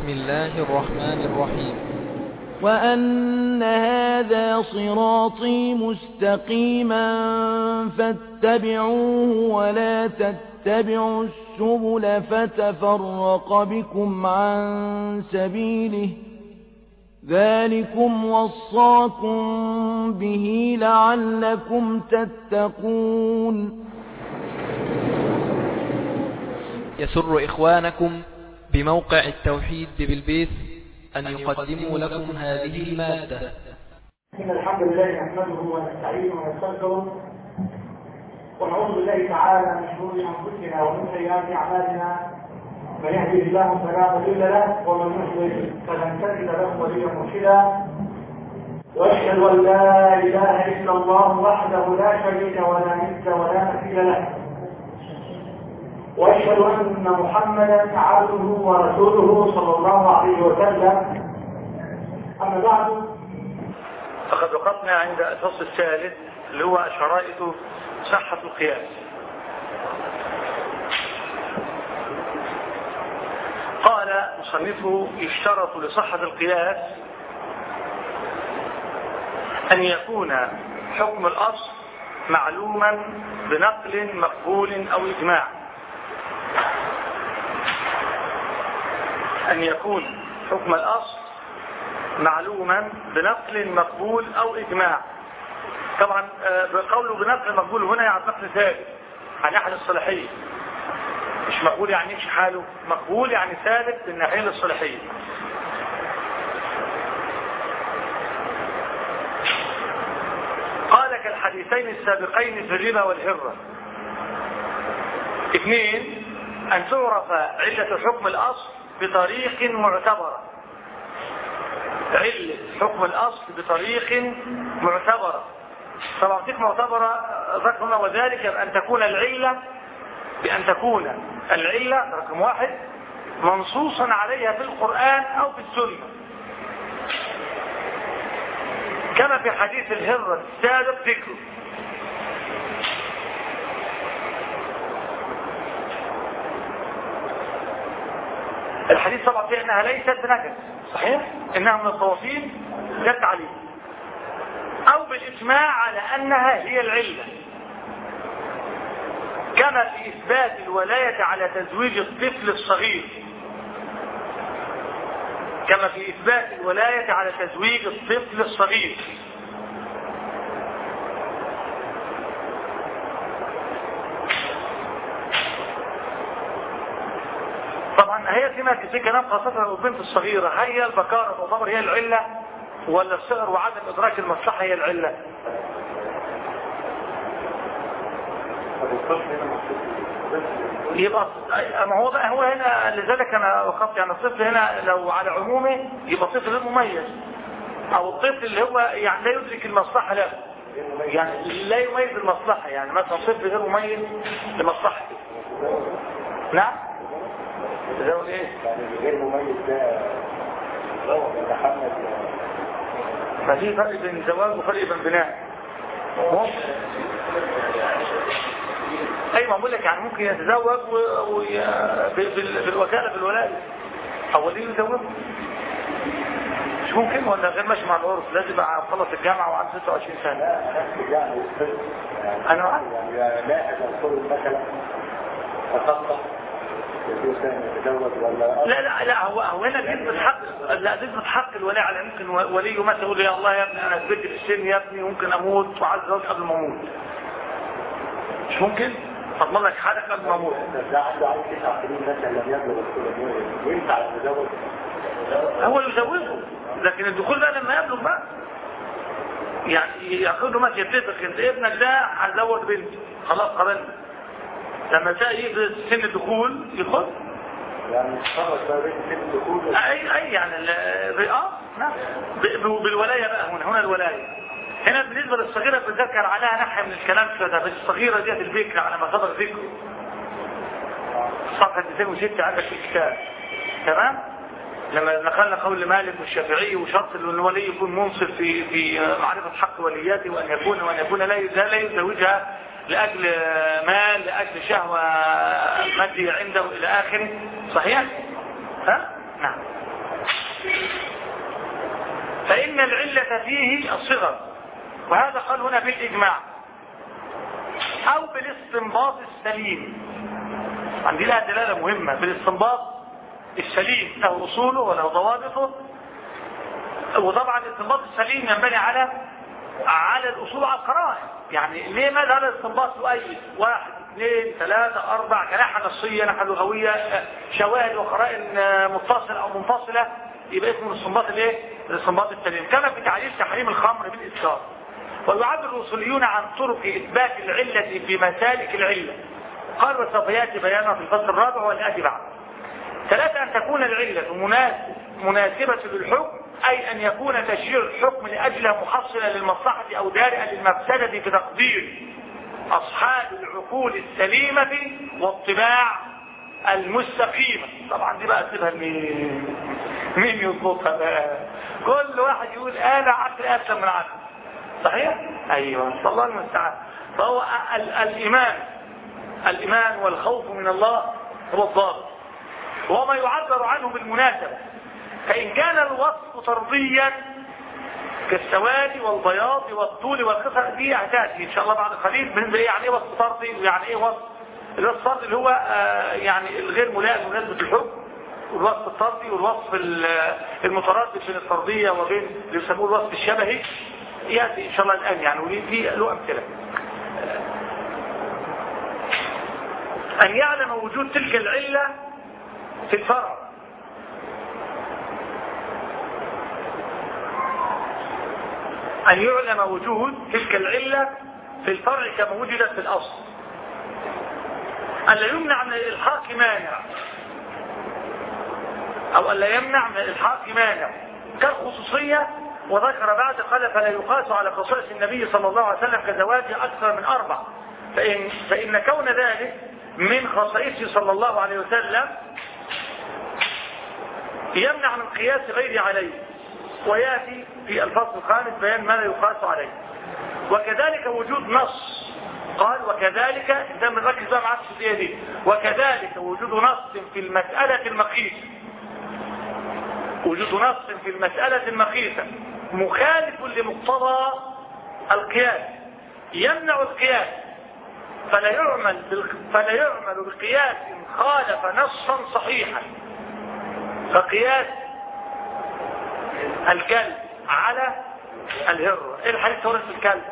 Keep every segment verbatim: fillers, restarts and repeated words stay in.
بسم الله الرحمن الرحيم. وأن هذا صراطي مستقيما فاتبعوه ولا تتبعوا السبل فتفرق بكم عن سبيله ذلكم وصاكم به لعلكم تتقون. يسر إخوانكم بموقع التوحيد بالبيت أن يقدموا لكم هذه المادة. إن الحمد لله نحمده ونستعينه ونستغفره ونعوذ بالله تعالى من شرور أنفسنا ومن سيئات أعمالنا، من يهده الله فلا مضل له ومن يضلل فلن تجد له وليا مرشدا، وأشهد أن لا إله إلا الله وحده لا شريك ولا ند ولا مثيل له، وأشهد أن محمدا عبده ورسوله صلى الله عليه وسلم. أما بعد، فقد وقفنا عند الفصل الثالث اللي هو شرائط صحة القياس. قال مصنفه: يشترط لصحة القياس أن يكون حكم الأصل معلوما بنقل مقبول أو إجماع. أن يكون حكم الأصل معلوما بنقل مقبول أو إجماع. طبعا بقوله بنقل مقبول هنا يعني نقل ثابت عن أحد الصلاحية، مش مقبول يعني يمشي حاله، مقبول يعني ثابت بالناحية الصلاحية. قال كالحديثين السابقين في الربا والهرة. اثنين، أن تعرف علة حكم الأصل بطريق معتبرة. علة حكم الأصل بطريق معتبرة. طبعا طريق معتبرة ذكرنا، وذلك بأن تكون العلة بأن تكون العلة رقم واحد منصوصا عليها في القرآن أو في السنة، كما في حديث الهرة السابق ذكره. الحديث طبعا فيه انها ليست بنجس، صحيح، انها من الطوافين جت عليه، او بالاجماع على انها هي العلة، كما في اثبات الولاية على تزويج الطفل الصغير كما في اثبات الولاية على تزويج الطفل الصغير. طبعا هي فيما في كلام خاصة البنت الصغيرة، هل هي البكارة تعتبر هي العلة ولا الصغر وعدم إدراك المصلحة هي العلة؟ يبقى ما هو بقى هو هنا، لذلك أنا وقفت يعني الطفل هنا لو على عمومه يبقى طفل غير مميز، أو الطفل اللي هو يعني لا يدرك المصلحة له، يعني لا يميز المصلحة، يعني مثلا طفل غير مميز لمصلحته. نعم؟ تزوج ايه؟ يعني غير مميز ده يتحمل. ما في فرق بين زواج وفرق بين بناء. اي ما بقول لك يعني ممكن يتزوج و... و... بالوكالة بالولاية، او ولي يزوجه، مش ممكن ولا غير ماشي مع العرف؟ لازم اخلص الجامعة وعنده ستة وعشرين سنة. يعني انا عارف يعني لا اقول مثلا تخطط لا لا لا هو هو هنا بيثبت حق، لا بيثبت حق الولي على ممكن وليه مثلا يقول يا الله يا ابني انا كبرت في السن يا ابني ممكن اموت وعايز اتجوز قبل ما اموت، مش ممكن اضمن لك حالك قبل ما اموت. ده عنده عايز تسع سنين مثلا لم يبلغ السن ينفع يتزوج، هو يزوجه، لكن الدخول ده لما يبلغ بقى يعني ياخده ماشي يتفق انت ابنك ده هزوج بنتي خلاص قررنا، لما جاء في سن الدخول يخد يعني خلاص بقى سن الدخول اي اي يعني اه نعم بالولايه بقى. هنا هنا الولايه هنا بالنسبه للصغيره بتذكر عليها ناحيه من الكلام كده، بس الصغيره ديت البكر على ما سبق ذكره صفحه مئتين وستة عندك في الكتاب، تمام؟ لما نقلنا قول مالك والشافعي وشرط ان الولي يكون منصف في في معرفه حق ولياته، وان يكون وان يكون لا لا يزوجها لأجل مال، لأجل شهوة مادية عنده إلى آخره، صحيح؟ ها؟ نعم. فإن العلة فيه الصغر، وهذا قال هنا بالإجماع أو بالاستنباط السليم. عندي لها دلالة مهمة، بالاستنباط السليم له أصوله وله ضوابطه. وطبعا الاستنباط السليم ينبني على على الأصول وعلى القرائن. يعني ليه ماذا هذا الاستنباط يؤيد واحد اثنين ثلاثة أربعة كناحة نصية ناحية لغوية شواهد وقرائن متصلة أو منفصلة، يبقى اسمه الاستنباط الايه؟ الاستنباط السليم. كما في تعليل تحريم الخمر بالإسكار. ويعبر الأصوليون عن طرق إثبات العلة في مسالك العلة. قال وسوف يأتي بيانها في الفصل الرابع والآتي بعد. ثلاثة، أن تكون العلة مناسب مناسبة للحكم، أي أن يكون تشريع الحكم لأجله محصلا للمصلحة أو دارئا للمفسدة في تقدير أصحاب العقول السليمة والطباع المستقيمة. طبعا دي بقى سيبها مين مين يضبطها بقى؟ كل واحد يقول أنا عقل أسلم من عقل. صحيح؟ أيوة، صلى الله المستعان. فهو الإيمان الإيمان والخوف من الله هو الضابط، وما يعبر عنه بالمناسبة. فإن كان الوصف طرديا كالسواد والبياض والطول والقصر، دي هتأتي إن شاء الله بعد قليل بالنسبة يعني إيه وصف طردي ويعني إيه وصف. الوصف الطردي اللي هو آه يعني الغير ملائم مناسبة الحكم، والوصف الطردي والوصف المتردد بين الطردية وبين اللي يسموه الوصف الشبهي يأتي إن شاء الله الآن يعني، وليه له أمثلة. أن يعلم وجود تلك العلة في الفرع، أن يعلم وجود تلك العلة في الفرع كما وجدت في الأصل. ألا يمنع من الإلحاق مانع، أو ألا يمنع من الإلحاق مانع كالخصوصية. وذكر بعد قال فلا يقاس على خصائص النبي صلى الله عليه وسلم كزواجه أكثر من أربع، فإن, فإن كون ذلك من خصائصه صلى الله عليه وسلم يمنع من قياس غير عليه. ويأتي في الفصل الخامس بيان ما لا يقاس عليه. وكذلك وجود نص، قال وكذلك ده من ركز بقى معاك في دي، وكذلك وجود نص في المسألة المقيسة، وجود نص في المسألة المقيسة مخالف لمقتضى القياس يمنع القياس، فلا يعمل فلا يعمل بقياس خالف نصا صحيحا. فقياس الكلب على الهرة، ايه الحديث ورث الكلب؟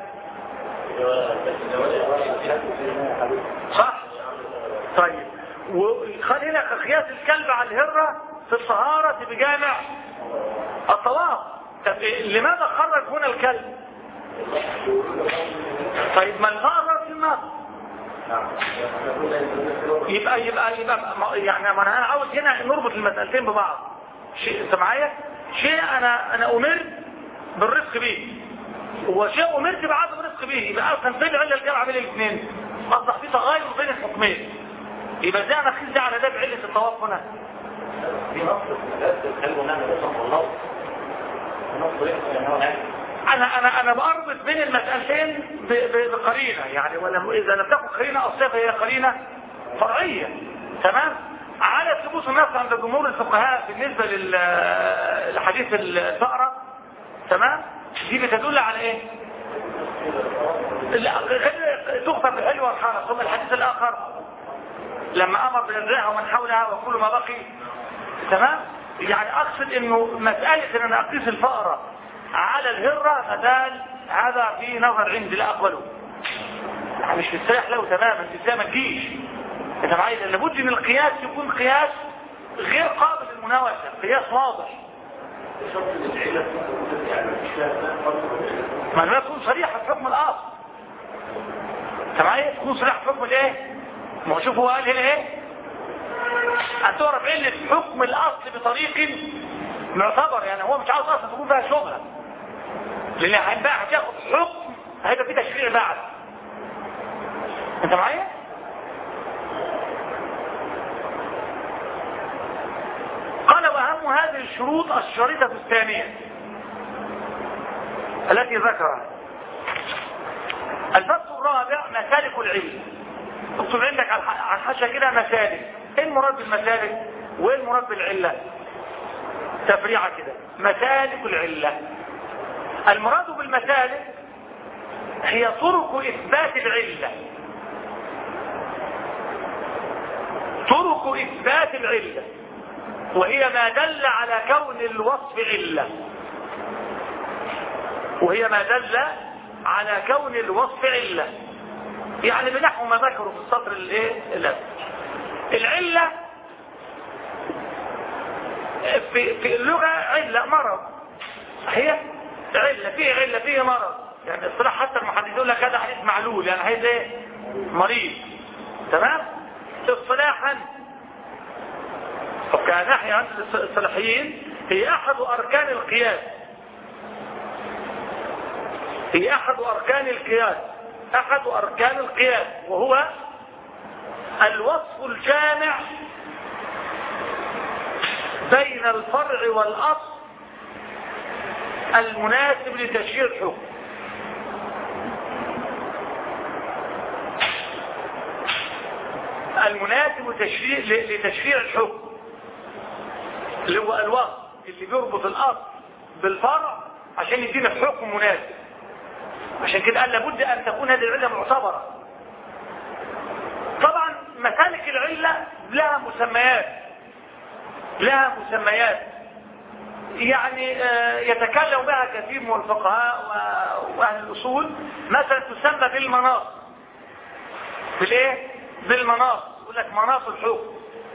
صح؟ طيب، وخلي هنا قياس الكلب على الهرة في الطهارة بجامع الطواف. طب لماذا خرج هنا الكلب؟ طيب ما الغرض في النص يبقى يبقى يبقى يعني ما انا عاوز هنا نربط المسألتين ببعض. شيء انت معايا؟ شيء انا انا امرت بالرزق به، وشيء امرت بعدم الرزق به، يبقى اصلا فين العله الجامعه بين الاثنين؟ اصبح في تغاير بين الحكمين. يبقى ده انا اخذ ده على ده بعله الطواف هنا. دي نص الكلب ونعمل الله انا انا انا باربط بين المسألتين بقرينه يعني، ولا اذا لم تكن قرينه اصليه فهي قرينه فرعيه. تمام؟ على ثبوت النص عند جمهور الفقهاء بالنسبه لحديث الفأرة. تمام؟ دي بتدل على ايه؟ تغفر بالحلوى والحرام. ثم الحديث الاخر لما امر بنزعها ومن حولها وكل ما بقي. تمام؟ يعني اقصد انه مساله ان انا اقيس الفأرة على الهرة فدال هذا في نظر عندي لا اقبله، يعني مش مستريح له تماما. ازاي ما تجيش انت معايا؟ لابد ان القياس يكون قياس غير قابل للمناوشة، قياس واضح. ما لا تكون صريحة في حكم الاصل. انت معايا؟ تكون صريحة في حكم الايه؟ ما هو شوف هو قال هنا ايه؟ ان تعرف علة حكم الاصل بطريق معتبر، يعني هو مش عاوز اصلا تكون فيها شبهة، لان هيبقى هتاخد حكم هيبقى فيه تشريع بعد. انت معايا؟ قال واهم هذه الشروط الشريطة الثانية التي ذكرها. الفصل الرابع مسالك العلم. اكتب عندك على الحاشية كده مسالك. ايه المراد بالمسالك وايه المراد بالعلة؟ تفريعة كده، مسالك العلة. المراد بالمسالك هي طرق إثبات العلة، طرق إثبات العلة، وهي ما دل على كون الوصف علة، وهي ما دل على كون الوصف علة. يعني بنحو ما ذكروا في السطر الايه الأول. العلة في في اللغة علة مرض، هي علة فيه علة فيه مرض، يعني اصطلاح حتى المحدثين يقول لك هذا حديث معلول، يعني حديث ايه مريض، تمام. اصطلاحا وكناحية عند الصلاحيين هي احد اركان القياس، هي احد اركان القياس، احد اركان القياس، وهو الوصف الجامع بين الفرع والاصل المناسب لتشريع الحكم. المناسب لتشريع لتشريع الحكم اللي هو الوصف اللي بيربط الاصل بالفرع عشان يدينا حكم مناسب. عشان كده قال لابد ان تكون هذه العله معتبره. طبعا مسالك العله لها مسميات، لها مسميات يعني يتكلم بها كثير من الفقهاء واهل الاصول. مثلا تسمى بالمناط، بالايه؟ بالمناط، يقول لك مناط الحكم.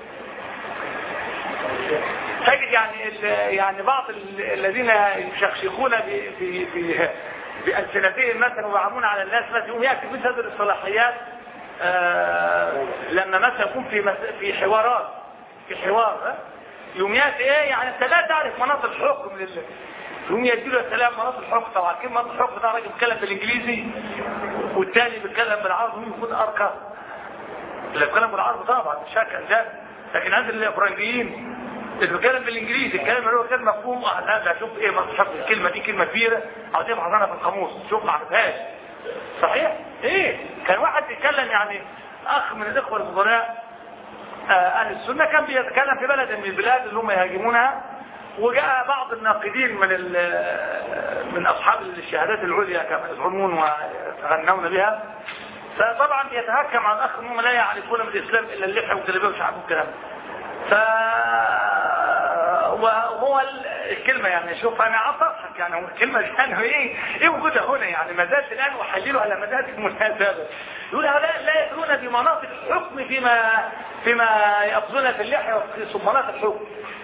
تجد يعني يعني بعض الذين يشخشخون في في بألسنتهم مثلا ويعمون على الناس مثلا يقوم يأتي مثل هذه الصلاحيات آه لما مثلا يكون في في حوارات في حوار يقوم يأتي ايه يعني انت لا تعرف مناط الحكم لله، يقوم يديله السلام مناط الحكم. طبعا كلمة مناط الحكم ده راجل بيتكلم بالانجليزي والثاني بيتكلم بالعربي، مين يكون ارقى؟ اللي بيتكلم بالعربي طبعا شكل ده، لكن عند الافرنجيين اللي بيتكلم بالانجليزي الكلام اللي هو كان مفهوم اه لا شوف ايه مصحف الكلمه دي كلمه كبيره عاوزين نحفظها في القاموس، شوف ما عرفهاش صحيح ايه. كان واحد بيتكلم يعني اخ من الاخوه الفضلاء اهل السنه كان بيتكلم في بلد من البلاد اللي هم يهاجمونها، وجاء بعض الناقدين من من اصحاب الشهادات العليا كما يزعمون ويتغنون بها، فطبعا بيتهكم على الاخ انهم لا يعرفون من الاسلام الا اللحيه والجلابيه ومش عارفين الكلام. ف وهو الكلمة يعني شوف انا اضحك يعني هو الكلمة يعني ايه ايه وجودها هنا يعني ما زالت الان واحلله على مدارك مناسبة. يقول هؤلاء لا يدرون بمناطق الحكم فيما فيما يأخذون في اللحية ويقيسوا مناطق الحكم.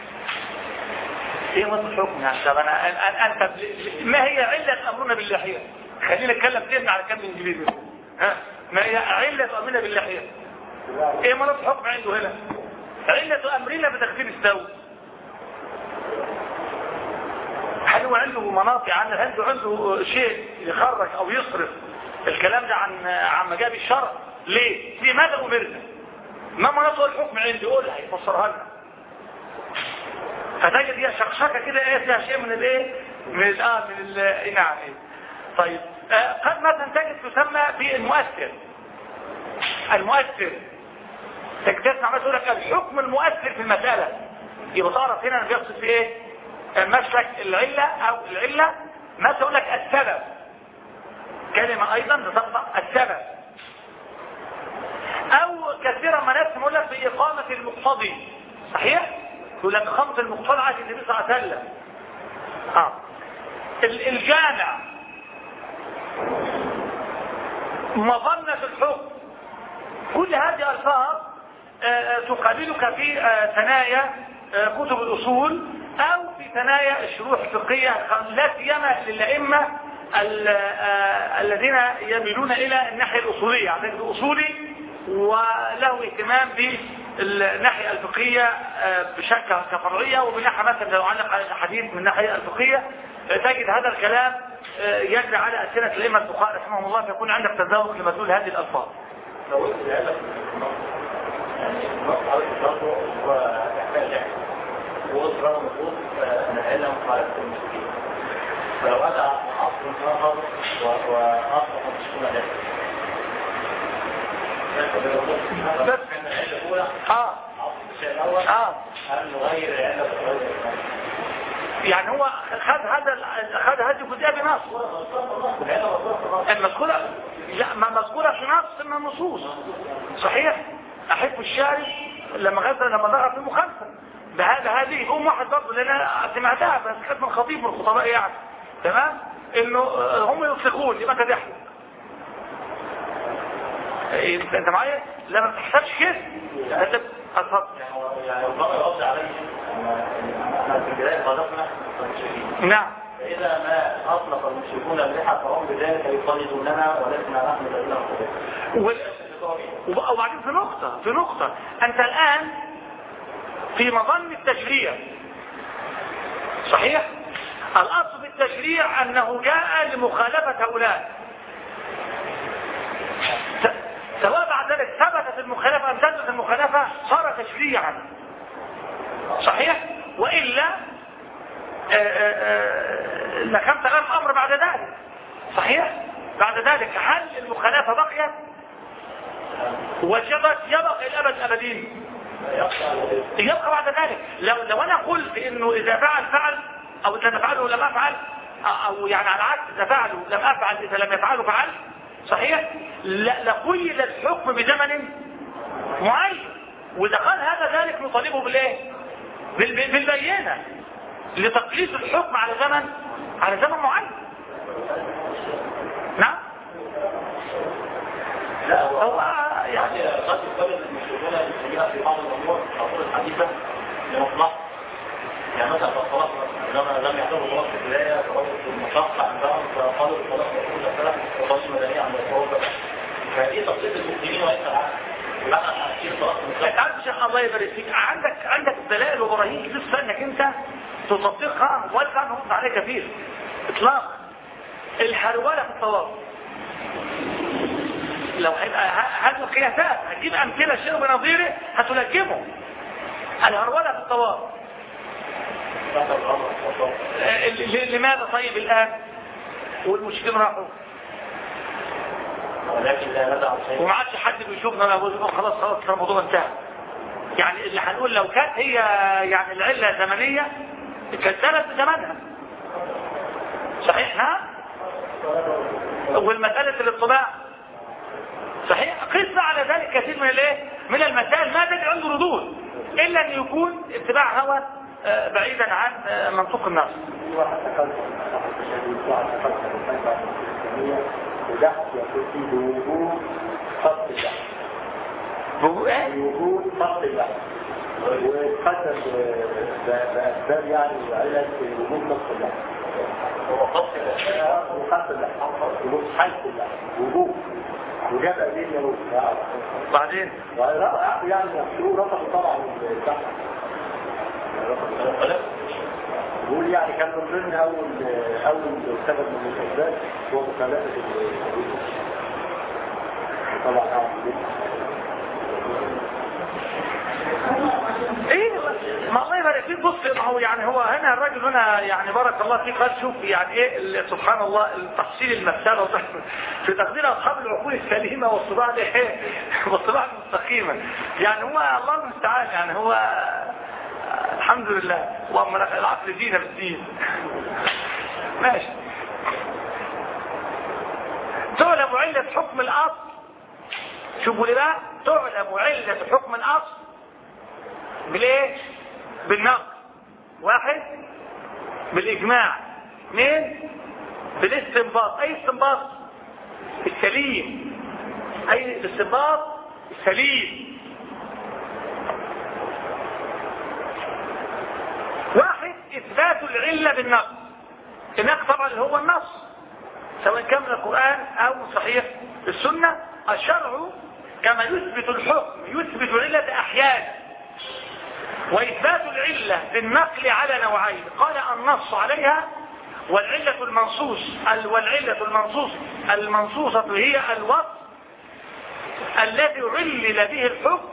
ايه مناطق الحكم يعني طب انا انت ما هي علة امرنا باللحية؟ خلينا نتكلم تاني على كم انجليزي. ها ما هي علة امرنا باللحية؟ ايه مناطق الحكم عنده هنا؟ علة امرنا بتغسيل الثوب. هل هو عنده مناطق عن عنده عنده شيء يخرج او يصرف الكلام ده عن عن مجاب الشرع؟ ليه؟ لماذا امرنا؟ ما مناطق الحكم عنده؟ يقولها يفسرها لنا. فتجد هي شقشقه كده ايه فيها شيء من الايه؟ من الاه من ال نعم ايه. طيب آه قد مثلا تجد تسمى بالمؤثر. المؤثر تسمع مثلا يقول لك الحكم المؤثر في المساله، يبقى تعرف هنا بيقصد في ايه؟ مسلك العلة او العلة. ما تقول لك السبب، كلمة ايضا بتقطع السبب. او كثيرا ما ناس يقول لك بإقامة المقتضي، صحيح؟ يقول لك إقامة المقتضي عن النبي صلى الله عليه وسلم. اه الجامع، مظنة الحكم، كل هذه الفاظ آه تقابلك في آه ثنايا آه كتب الاصول او في ثنايا الشروح الفقهية، لا سيما للأئمة الذين يميلون الى الناحية الاصولية، يعني الاصولي وله اهتمام بالناحية الفقهية بشكل كفرعية، وبناحية مثلا لو علق على الحديث من الناحية الفقهية تجد هذا الكلام يجري على ألسنة الأئمة الفقهاء رحمهم الله، فيكون عندك تذوق لمدلول هذه الألفاظ. وصرا مفروض نحل مخالفة المسلمين، فلو هذا أصل آخر وأصل تشكون له بس اه الشيء الأول اه هل نغير العلة يعني هو خد هذا خد هذه الجزئيه بنص المذكوره، لا ما مذكوره في نص من النصوص. صحيح. احب الشارع لما غزل لما ضغط في مخالفه بهذا هذه يقوم واحد برضه لان انا سمعتها بس كانت من خطيب من الخطباء يعني تمام انه هم يطلقون يبقى انت تحلف. انت معايا؟ لا ما بتحسبش كده. انت اتفضل. يعني الضرر يقضي عليه احنا في البدايه صادفنا المشركين. نعم. فاذا ما اطلق المشركون اللحى فهم بذلك يقلدوننا ولسنا نحن الذين نقلدهم. وبعدين في نقطه في نقطه انت الان في مظن التشريع. صحيح. الاصل في التشريع انه جاء لمخالفه هؤلاء، سواء بعد ذلك ثبتت المخالفه ام ثبتت المخالفه صار تشريعا. صحيح. والا لكان تغير الامر بعد ذلك. صحيح. بعد ذلك هل المخالفه بقيت وجبت يبقى الابد ابدين؟ يبقى بعد ذلك. لو لو انا قلت انه اذا فعل فعل او اذا فعله لم افعل او يعني على العكس اذا فعله لم افعل اذا لم يفعله فعل. صحيح. لقيد الحكم بزمن معين، واذا قال هذا ذلك نطالبه بالايه؟ بالبينه لتقليد الحكم على زمن على زمن معين. نعم. لا هو يعني قد يقبل المشركون السيئة في بعض الامور الامور الحديثه لمصلحه. يعني مثلا الصلاه لما لم يحضروا صلاه في البدايه صلاه المشقه عندهم فقالوا الصلاه المفروض مثلا وصلاه المدنيه عند الصواب. فدي تقليد المسلمين وليس العكس. انت عارف يا شيخ الله يبارك فيك عندك عندك دلائل وبراهين لسه انك انت تطبقها ولا نرد عليها كثير اطلاقا. الحروله في الطواف لو هيبقى هذه القياسات هتجيب امثله شيء بنظيره هتلجمه. الهروله في الطواف لماذا طيب الان والمشركين راحوا ولكن لا ندع شيء وما عادش حد بيشوفنا لا بيقول خلاص خلاص الموضوع انتهى. يعني اللي هنقول لو كانت هي يعني العله زمنيه كانت ثبت بزمانها. صحيح. ها والمساله الاطلاع صحيح. قس على ذلك كثير من الايه من المسائل ما تجد عنده ردود الا ان يكون اتباع هوى بعيدا عن منطوق النص. وده يكون فيه وجود خط اللحم. وجود خط اللحم. وقدم بأسباب يعني وعلة وجود خط اللحم. هو خط اللحم. وخط اللحم. وجود حيث اللحم. وجود. وجاب أدين يروح. بعدين. يعني يحشروا رفضوا طبعا اللحم. بقول يعني كان من ضمن اول اول سبب من الاسباب هو مخالفه الحدود. طبعا ايه ما الله يبارك فيك. بص ما هو يعني هو هنا الراجل هنا يعني بارك الله فيك قال شوف يعني ايه سبحان الله التحصيل المساله في تقدير اصحاب العقول السليمه والصباع الايه والصباع المستقيمه. يعني هو الله المستعان يعني هو الحمد لله اللهم لك العقل دينا بالدين. ماشي. تعلم علة حكم الأصل. شوفوا لي بقى تعلم علة حكم الأصل بالايه؟ بالنقل. واحد بالإجماع. اثنين بالاستنباط. أي استنباط؟ السليم. أي الاستنباط السليم. واحد إثبات العلة بالنقل. النقل طبعا هو النص سواء كان من القرآن أو صحيح السنة. الشرع كما يثبت الحكم يثبت العلة أحيانا. وإثبات العلة بالنقل على نوعين. قال النص عليها والعلة المنصوص والعلة المنصوص المنصوصة هي الوصف الذي علل به الحكم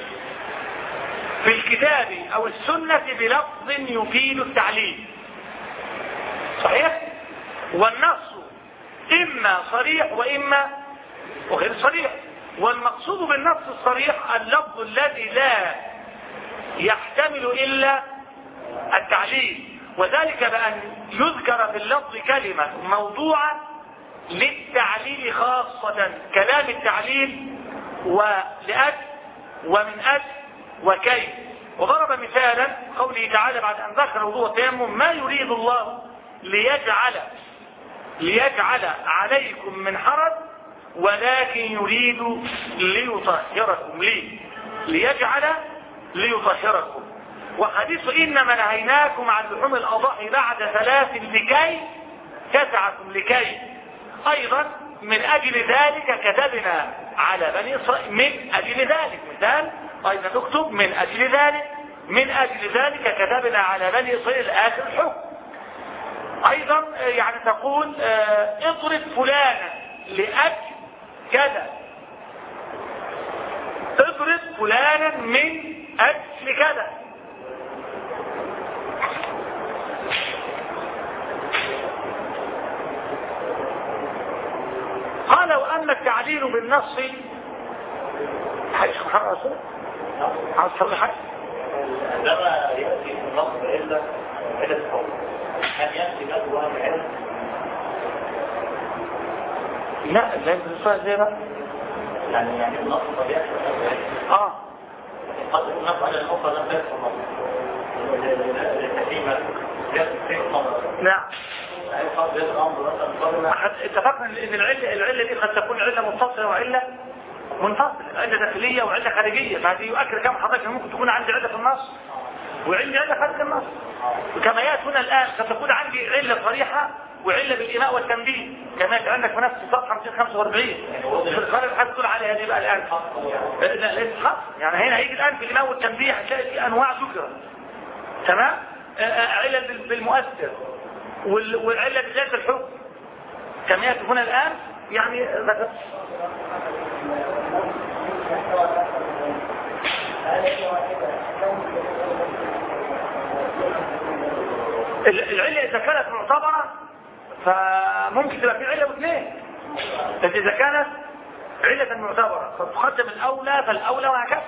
في الكتاب او السنة بلفظ يفيد التعليل. صحيح. والنص اما صريح واما وغير صريح. والمقصود بالنص الصريح اللفظ الذي لا يحتمل الا التعليل. وذلك بأن يذكر في اللفظ كلمة موضوعة للتعليل خاصة، كلام التعليل ولأجل ومن أجل وكيف. وضرب مثالا قوله تعالى بعد أن ذكر وضوء التيمم: ما يريد الله ليجعل ليجعل عليكم من حرج ولكن يريد ليطهركم ليه ليجعل ليطهركم. وحديث إنما نهيناكم عن لحوم الأضاحي بعد ثلاث لكي تسعكم لكي أيضا من أجل ذلك كتبنا على بني إسرائيل من أجل ذلك مثال أيضا نكتب من أجل ذلك من أجل ذلك كتبنا على بني إسرائيل آخر الحكم. أيضا يعني تقول اضرب فلانا لأجل كذا، اضرب فلانا من أجل كذا. قال وأما التعليل بالنص حاجة محمد رسول عاوز تصلي حاجة لما يأتي في النص إلا إلا الحكم هل يأتي نفسه العلم؟ لا لا ينتصر زي بقى يعني يعني النص طبيعي اه قد يكون نص على الأخرى لم يكن النص للتحريم كيف الأمر نعم قد يكون الأمر مثلا اتفقنا ان العلة العلة دي قد تكون علة متصلة وعلة منفصلة، علة داخلية وعلة خارجية. فهذه يؤكد كم حضرتك ممكن تكون عندي علة في النص وعندي علة خارج النص. وكما يأتي هنا الآن قد تكون عندي علة صريحة وعلة بالإيماء والتنبيه كما يأتي عندك في نفس الصفحة مئتين وخمسة وأربعين في الخارج هتقول عليها دي بقى الآن لا ليس خاص. يعني هنا هيجي الآن في الإيماء والتنبيه هتلاقي في أنواع ذكرى تمام. علة بالمؤثر والعلة بذات الحكم كما يأتي هنا الآن يعني ذكر العلة إذا كانت معتبرة فممكن تبقى في علة واثنين، بس إذا كانت علة معتبرة فتقدم الأولى فالأولى وهكذا.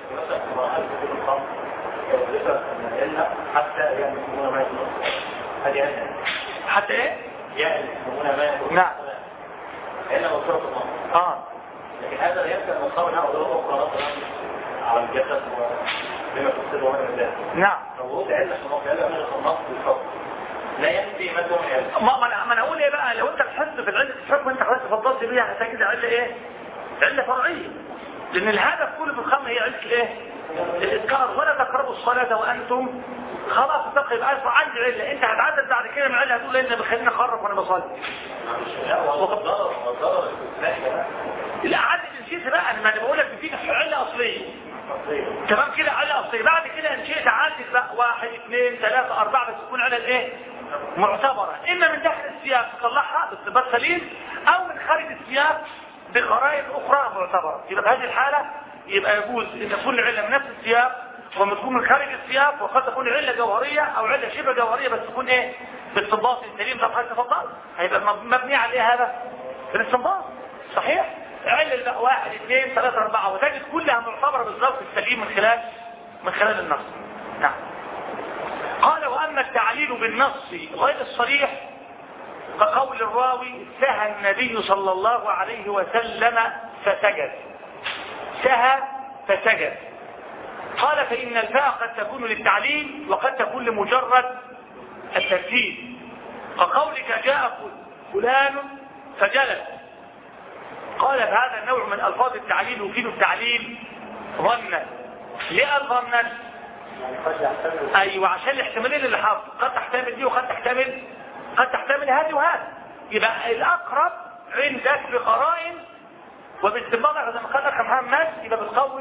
حتى يعني يسمون ما يسمون هذه حتى إيه؟ يعني يسمون ما يسمون نعم إلا مصرف النص آه لكن هذا لا يمكن أن نصاب نحو ضرورة أخرى مثلا على الجسد وبما تفسد وما من ذلك. نعم فوجود علة في النص علة من النص بالفضل لا يكفي مثلا علة. ما ما انا اقول ايه بقى لو انت بتحس في العلة الحكم انت خلاص فضلت بيها هتجد علة ايه؟ علة فرعية. لان الهدف كله في الخمر هي علة الايه؟ الإذكار. ولا تقربوا الصلاة وأنتم خلاص تقرب ألف عندي علة. أنت هتعدد بعد كده من علة هتقول إن بخليني أخرف وأنا بصلي. لا والضرر والضرر لا عدد نسيت بقى. أنا ما بقول لك بفيك علة أصلية تمام كده علة أصلية. بعد كده نشيت عدد بقى واحد اثنين ثلاثة أربعة بس تكون علة إيه؟ معتبرة. إما من داخل السياق تطلعها باستباط سليم أو من خارج السياق بقرائن أخرى معتبرة. يبقى في هذه الحالة يبقى يجوز ان تكون العله من نفس السياق وما تكون من خارج السياق، وقد تكون عله جوهريه او عله شبه جوهريه بس تكون ايه باستنباط سليم. طب حضرتك تفضل هيبقى مبني على ايه هذا؟ بالاستنباط صحيح. عله بقى واحد اثنين ثلاثه اربعه وتجد كلها معتبره بالظبط السليم من خلال من خلال النص. نعم. قال واما التعليل بالنص غير الصريح كقول الراوي سهى النبي صلى الله عليه وسلم فسجد. سهى فسجد. قال فإن الفاء قد تكون للتعليل وقد تكون لمجرد الترتيب كقولك جاء فلان فجلس. قال فهذا النوع من ألفاظ التعليل يفيد التعليل ظنا. ليه الظنا؟ أيوة عشان الاحتمالين اللي حاصل قد تحتمل دي وقد تحتمل قد تحتمل هذه وهذا. يبقى الأقرب عندك بقرائن وباستنباط زي ما قال لك محمد يبقى بالقوي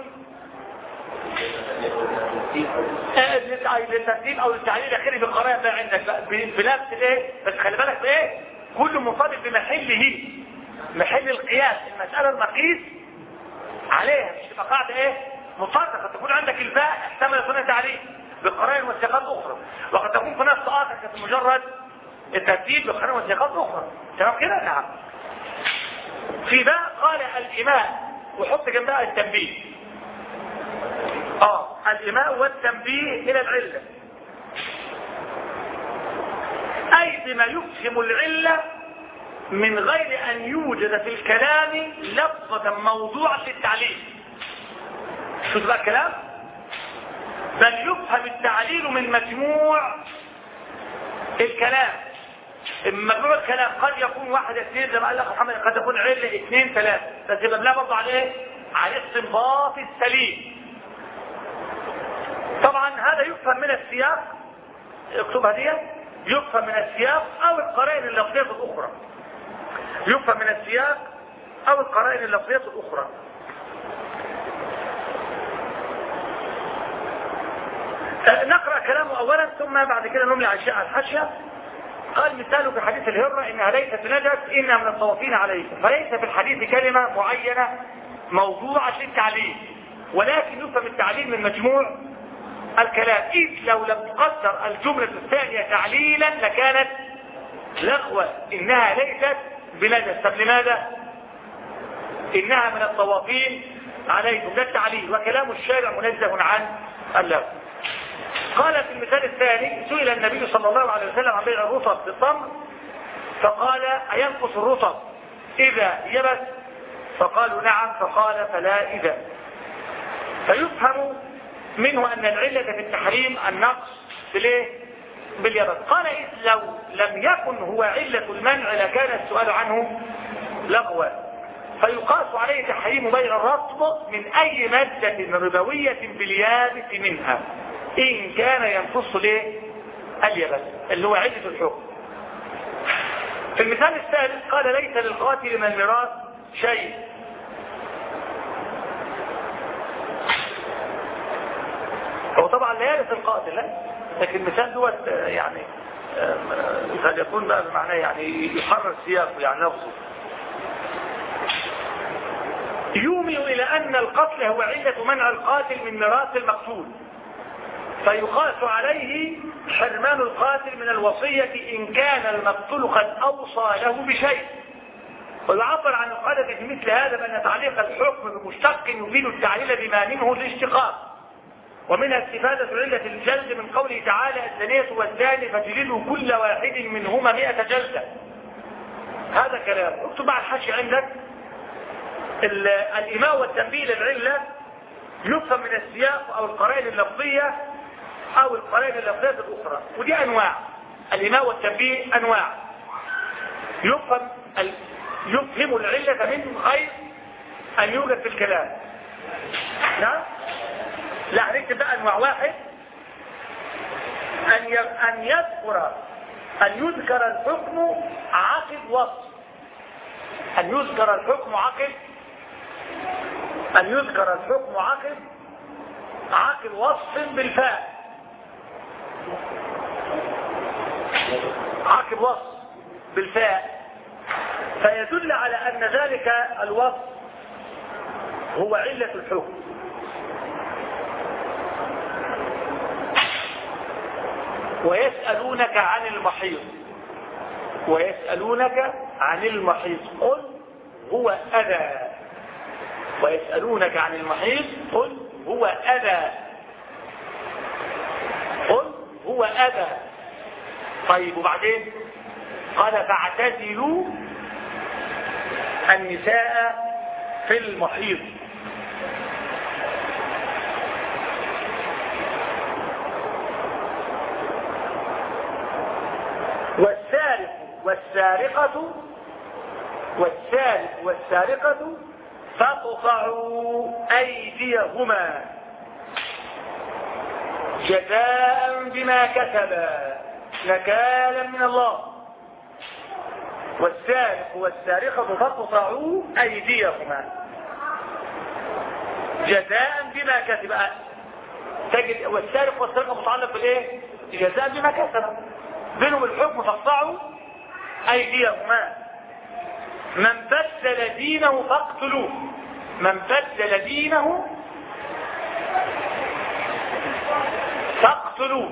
للترتيب او للتعليل الاخيري بالقرائن بقى عندك بقى بنفس الايه. بس خلي بالك بايه كل مطابق بمحله محل القياس. المساله المقيس عليها مش تبقى قاعده ايه مطابقه. قد تكون عندك الباء احتمل يكون تعليل بالقرائن والسياقات اخرى وقد تكون في نفس اخر كمجرد الترتيب بالقرائن والسياقات اخرى. تمام كده؟ نعم. في بقى قال الإماء وحط جنبها التنبيه. اه الإماء والتنبيه إلى العلة. لحد ما يفهم العلة من غير أن يوجد في الكلام لفظة موضوعة للتعليل. شو بقى الكلام؟ بل يفهم التعليل من مجموع الكلام. مجموع الكلام قد يكون واحد اثنين زي ما قال لك محمد، قد يكون علة اثنين ثلاثة، بس يبقى بناء برضه على ايه؟ على استنباط السليم. طبعا هذا يفهم من السياق، اكتبها دي، يفهم من السياق او القرائن اللفظية الاخرى. يفهم من السياق او القرائن اللفظية الاخرى. نقرأ كلامه اولا ثم بعد كده نملي على الحاشية. قال مثاله في حديث الهرة انها ليست نجس انها من الطوافين عليه، فليس في الحديث كلمة معينة موضوعة للتعليل، ولكن يفهم التعليل من مجموع الكلام، إذ لو لم تقدر الجملة الثانية تعليلا لكانت لغوة. إنها ليست بنجس. طب لماذا؟ إنها من الطوافين عليكم، ده التعليل، وكلام الشارع منزه عن اللغو. قال في المثال الثاني سئل النبي صلى الله عليه وسلم عن بيع الرطب بالتمر، فقال أينقص الرطب إذا يبس؟ فقالوا نعم، فقال فلا إذا. فيفهم منه أن العلة في التحريم النقص بالايه؟ باليبس. قال إذ لو لم يكن هو علة المنع لكان السؤال عنه لغوا، فيقاس عليه تحريم بيع الرطب من أي مادة ربوية باليابس منها إن كان ينقص ليه؟ اليبس اللي هو علة الحكم. في المثال الثالث قال ليس للقاتل من الميراث شيء. هو طبعا لا يرث القاتل، لا، لكن المثال دوت يعني قد يكون بقى بمعناه يعني يحرر سياقه يعني نفسه. يومي إلى أن القتل هو علة منع القاتل من ميراث المقتول، فيقاس عليه حرمان القاتل من الوصية إن كان المقتول قد أوصى له بشيء. ويعبر عن القاعدة في مثل هذا بأن تعليق الحكم بمشتق يفيد التعليل بما منه الاشتقاق، ومنها استفادة علة الجلد من قوله تعالى الزانية والزاني فجلدوا كل واحد منهما مئة جلدة. هذا كلام. اكتب مع الحاشية عندك الإيماء والتنبيه للعلة يفهم من السياق أو القرائن اللفظية أو القرائن اللفظية الأخرى، ودي أنواع. الإيماء والتنبيه أنواع. يفهم ال... يفهم العلة من غير أن يوجد في الكلام. نعم؟ لا، هنكتب بقى أنواع. واحد أن ي... أن يذكر أن يذكر الحكم عقب وصف. أن يذكر الحكم عقب أن يذكر الحكم عقب عقب وصف بالفاء. عقب وصف بالفاء فيدل على أن ذلك الوصف هو علة الحكم. ويسألونك عن المحيض ويسألونك عن المحيض قل هو أذى. ويسألونك عن المحيض قل هو أذى. قل هو أذى. طيب وبعدين قال فاعتزلوا النساء في المحيض. والسارق والسارقة والسارق والسارقة فاقطعوا أيديهما جزاء بما كسبا نكالا من الله. والسارق والسارقة فاقطعوا أيديهما جزاء بما كسبا. تجد والسارق والسارقة متعلق بالايه؟ جزاء بما كسبا، بينهم الحكم فاقطعوا أيديهما. من بدل دينه فاقتلوه. من بدل دينه فاقتلوه.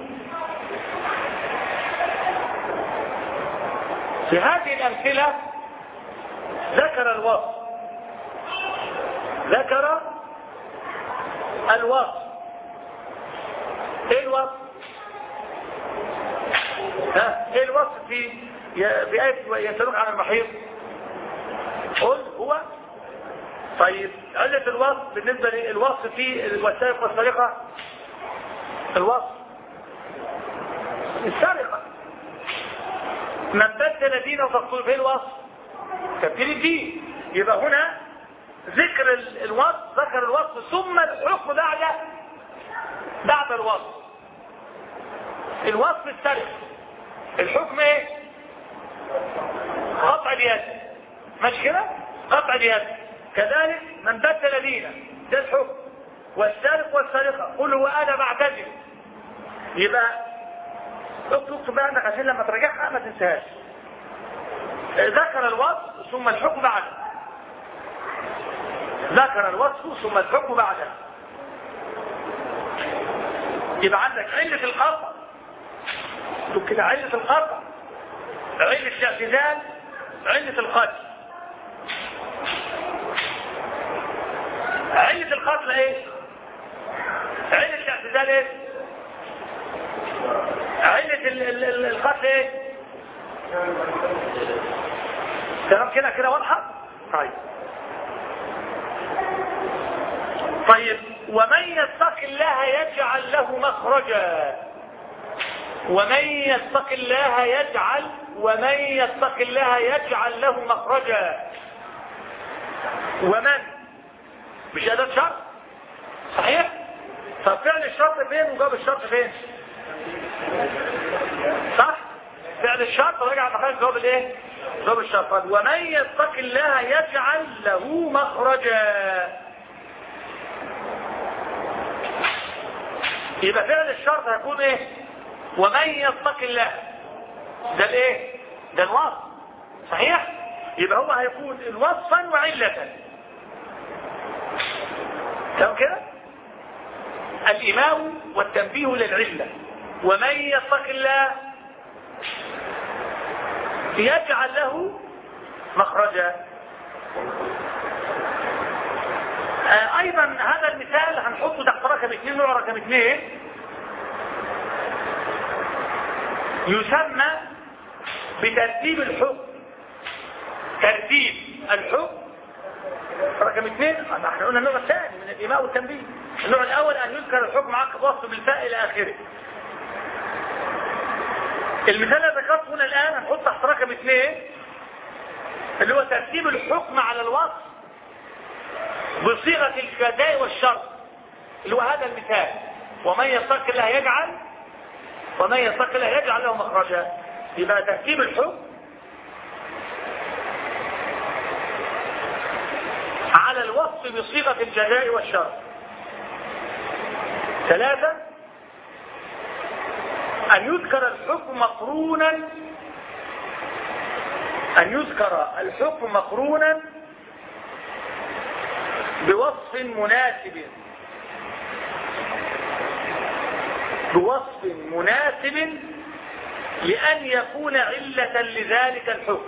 في هذه الأمثلة ذكر الوصف ذكر الوصف. ايه الوصف؟ ها ايه الوصف في بآية يسألون عن المحيض؟ قل هو. طيب علة الوصف بالنسبة للوصف في الوسائق والسرقة، الوصف السرقة من بدل دينه فاقتلوه، في الوصف تبديل الدين. يبقى هنا ذكر الوصف، ذكر الوصف ثم الحكم بعد بعد الوصف. الوصف السرقة، الحكم ايه؟ قطع اليد، مش كده؟ قطع اليد. كذلك من بدل دينه ده الحكم. والسارق والسارقة قل هو انا بعتذر. يبقى اكتب بقى عندك عشان لما تراجعها ما تنساهاش. ذكر الوصف ثم الحكم بعده. ذكر الوصف ثم الحكم بعده. يبقى عندك علة القطع، تكتب كده علة القطع، علة الاعتزال، علة القتل. علة القتل ايه؟ علة الاعتزال ايه؟ علة القتل ايه؟ تمام كده كده واضحة؟ طيب طيب ومن يتق الله يجعل له مخرجا. ومن يتق الله يجعل ومن يتق الله يجعل له مخرجا. ومن مش أداة شرط صحيح؟ طب فعل الشرط فين وجاب الشرط فين؟ صح؟ فعل الشرط رجع مخرج جواب الايه؟ جواب الشرط. ومن يتق الله يجعل له مخرجا. يبقى فعل الشرط هيكون ايه؟ ومن يتق الله، ده الايه؟ ده الوصف صحيح؟ يبقى هو هيكون الوصفا وعلة. تمام كده؟ الإيماء والتنبيه للعلة. ومن يتق الله يجعل له مخرجا. آه ايضا هذا المثال هنحطه تحت رقم اثنين، نوع رقم اثنين يسمى بترتيب الحكم. ترتيب الحكم رقم اثنين، احنا قلنا النوع الثاني من الإيماء والتنبيه. النوع الاول ان يذكر الحكم عقب وصف بالفاء الى اخره. المثال اللي ذكرته هنا الان هنحط تحت رقم اثنين اللي هو ترتيب الحكم على الوصف بصيغة الجزاء والشرط، اللي هو هذا المثال. ومن يتق الله يجعل ومن يتق الله يجعل له مخرجا. يبقى ترتيب الحكم على الوصف بصيغة الجزاء والشرط. ثلاثة أن يذكر الحكم مقرونا أن يذكر الحكم مقرونا بوصف مناسب بوصف مناسب لأن يكون علة لذلك الحكم.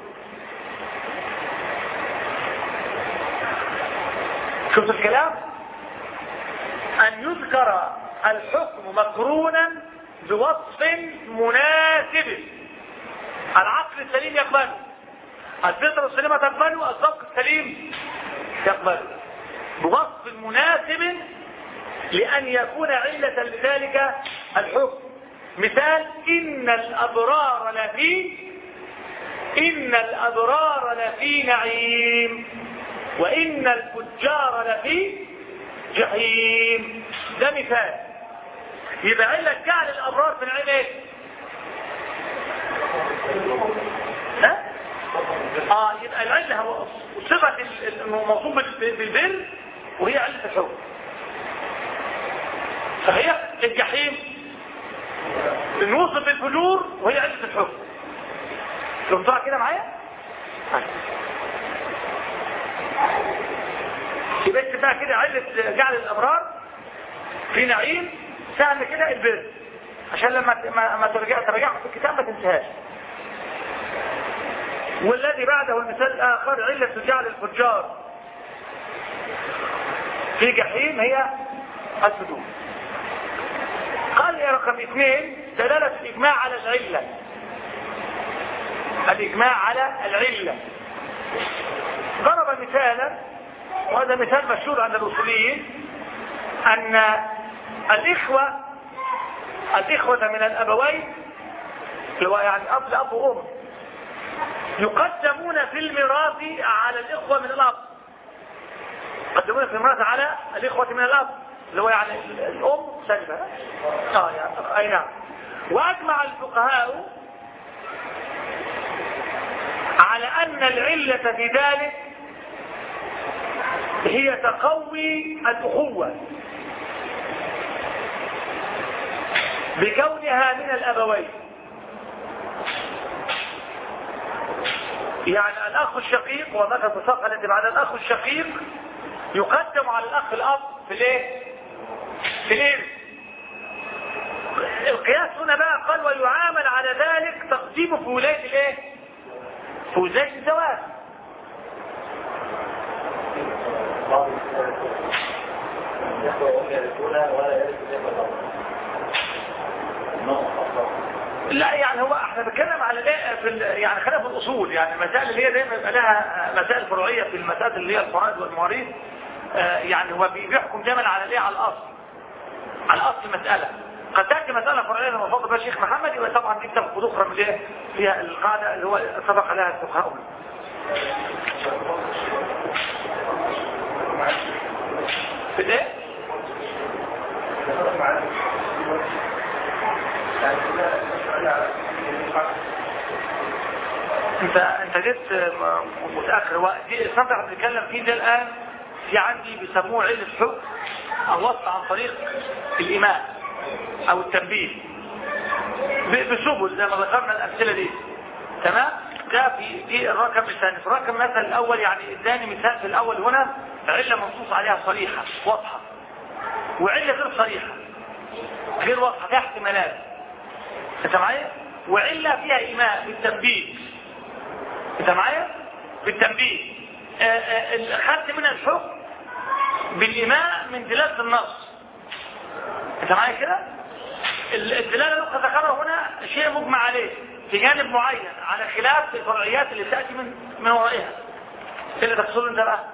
شوف الكلام، أن يذكر الحكم مقرونا بوصف مناسب العقل السليم يقبله، الفطرة السليمة تقبله، الذوق السليم يقبله، بوصف مناسب لأن يكون علة لذلك الحكم. مثال: إن الأبرار لفي إن الأبرار لفي نعيم وإن الفجار لفي جحيم. ده مثال. يبقى علة جعل الأبرار في نعيم ايه؟ ها؟ اه يبقى العلة هو صفة الموصوف بالبر وهي علة الحكم. صحيح؟ الجحيم بنوصف بالفجور وهي علة الحكم. فهمتوها كده معايا؟ يبقى بقى كده علة جعل الأبرار في نعيم سهل كده البر، عشان لما ما ترجع ترجعها في الكتاب ما تنساهاش. والذي بعده المثال الآخر علة جعل الفجار في جحيم هي الفجور. قال يا رقم اثنين دلالة الإجماع على العلة. الإجماع على العلة. ضرب مثالا، وهذا مثال مشهور عند الأصوليين، أن الإخوة الإخوة من الأبوين اللي هو يعني أب لأب وأم يقدمون في الميراث على الإخوة من الأب، يقدمون في الميراث على الإخوة من الأب اللي هو يعني الأم سلبة. آه يعني أي نعم. وأجمع الفقهاء على أن العلة في ذلك هي تقوي الأخوة بكونها من الأبوين. يعني الأخ الشقيق ومثل الصفقة التي بعد الأخ الشقيق يقدم على الأخ الأب في الايه؟ في الإرث. القياس هنا بقى قال ويعامل على ذلك تقديمه في ولاية الايه؟ في ولاية الزواج. لا يعني هو احنا بنتكلم على الايه في يعني خلاف الاصول، يعني المسائل اللي هي دايما يبقى لها مسائل فروعيه في المسائل اللي هي الفرائض والمواريث، آه يعني هو بيحكم دايما على الايه؟ على الاصل، على اصل المساله. قد تاتي مساله فرعيه لما فضل بها الشيخ محمد يبقى طبعا دي تاخد اخرى من الايه؟ فيها القاعده اللي هو سبق عليها الفقهاء. في الايه؟ انت انت جيت متاخر. ودي الصنف اللي بنتكلم فيه ده الان في عندي بيسموه علة حكم او وصف عن طريق الايمان او التنبيه بسبل زي ما ذكرنا الامثله دي. تمام؟ ده في دي الرقم الثاني. في الرقم مثلا الاول يعني اداني مثال في الاول هنا عله منصوص عليها صريحه واضحه، وعله غير صريحه غير واضحه فيها احتمالات. انت معايا؟ وعله فيها ايمان بالتنبيه. انت معايا؟ بالتنبيه. خدت منها الحكم بالايمان من دلاله النص. انت معايا كده؟ الدلاله اللي ذكرها هنا شيء مجمع عليه في جانب معين على خلاف الفرعيات اللي تاتي من من ورائها. ايه اللي تقصده انت بقى؟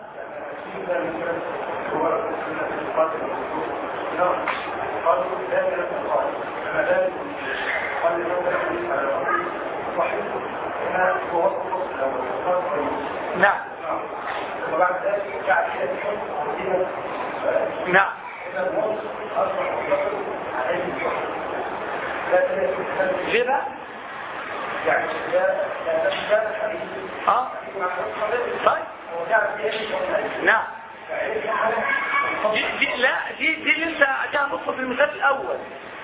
نعم وبعد ذلك جعل نعم ليه بقى؟ يعني اه طيب نعم دي, دي لا دي دي اللي انت جاي نص في المثال الاول.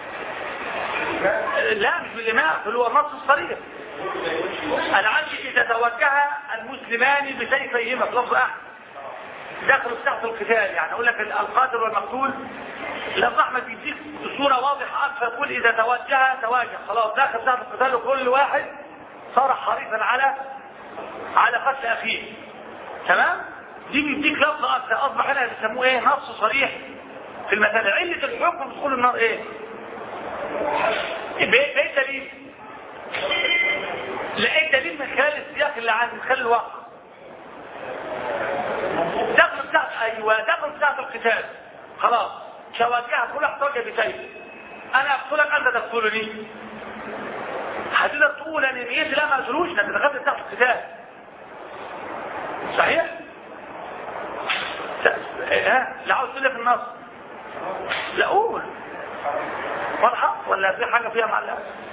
لا مش بالإماء اللي هو النص الصريح. انا عندي اذا توجه المسلمان بسيفيهما في لفظ احد دخلوا تحت القتال، يعني اقول لك القاتل والمقتول. لفظ احمد بيديك بصوره واضحه اكثر، يقول اذا توجه تواجه خلاص داخل تحت القتال وكل واحد صار حريصا على على قتل اخيه. تمام؟ دي بيديك لفظ اكثر، اصبح هنا بيسموه ايه؟ نص صريح في المساله. عله الحكم دخول النار ايه؟ بايه دليل؟ لقيت دليل من خلال السياق اللي عندي من خلال الواقع. دخل بتاعت ايوه دخل بتاعت القتال خلاص شواجهها كل واحد توجه بسيف. انا اقتلك انت تقتلني. هتقدر تقول ان نيتي لا ما اقتلوش انت دخلت بتاعت القتال. صحيح؟ ها لا عاوز تقول في النص لا قول واضحه ولا في حاجه فيها معلقه؟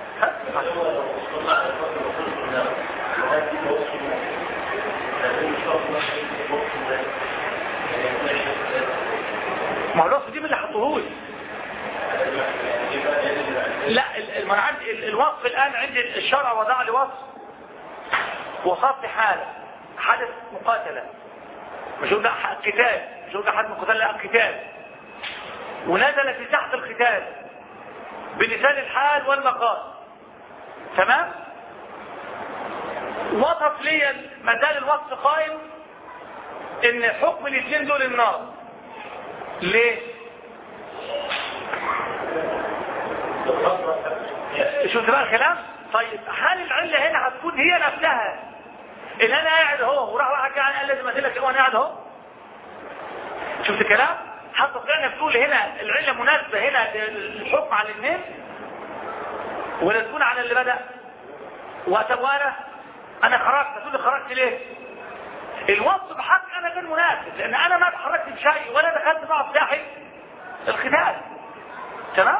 ما هو الوصف دي من اللي حطوهولي. لا ما عندي الوصف الان عندي الشرع وضع لي وصف وصفت حاله حدث مقاتله مش هو ده قتال مش هو ده حد مقاتل لا قتال ونزل في تحت القتال بلسان الحال والمقال. تمام؟ وصف لي مازال الوصف قائم ان حكم الاثنين دول النار. ليه؟ شفت بقى الكلام؟ طيب هل العله هنا هتكون تكون هي نفسها ان انا قاعد اهو وراح واحد قال قال لازم ادلك وانا قاعد اهو. شفت الكلام؟ هتستطيع انك تقول هنا العله مناسبه هنا الحكم على الاثنين ولا تكون على اللي بدا؟ وطب وانا انا خرجت تقول لي خرجت ليه؟ الوصف بحق انا غير مناسب لان انا ما اتحركت بشيء ولا دخلت معه في ساحه القتال. تمام؟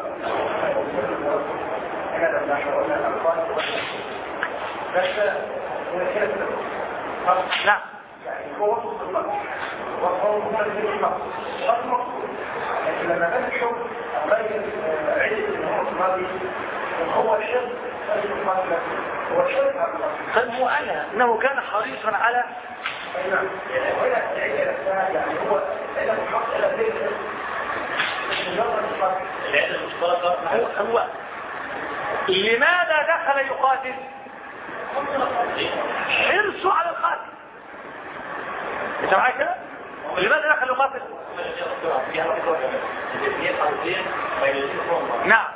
لا يعني هو وصف المقصود وهو ممارس المقصود المقصود لكن لما كان الشغل غير عدة المقصود هذه هو الشرك هو الشرك طيب هو قالها انه كان حريصا على نعم ولا العلة نفسها يعني هو العلة الحق الى ذلك العلة المشتركة هو هو لماذا دخل يقاتل؟ حرصوا على القاتل. انت معايا كده؟ لماذا دخل يقاتل؟ نعم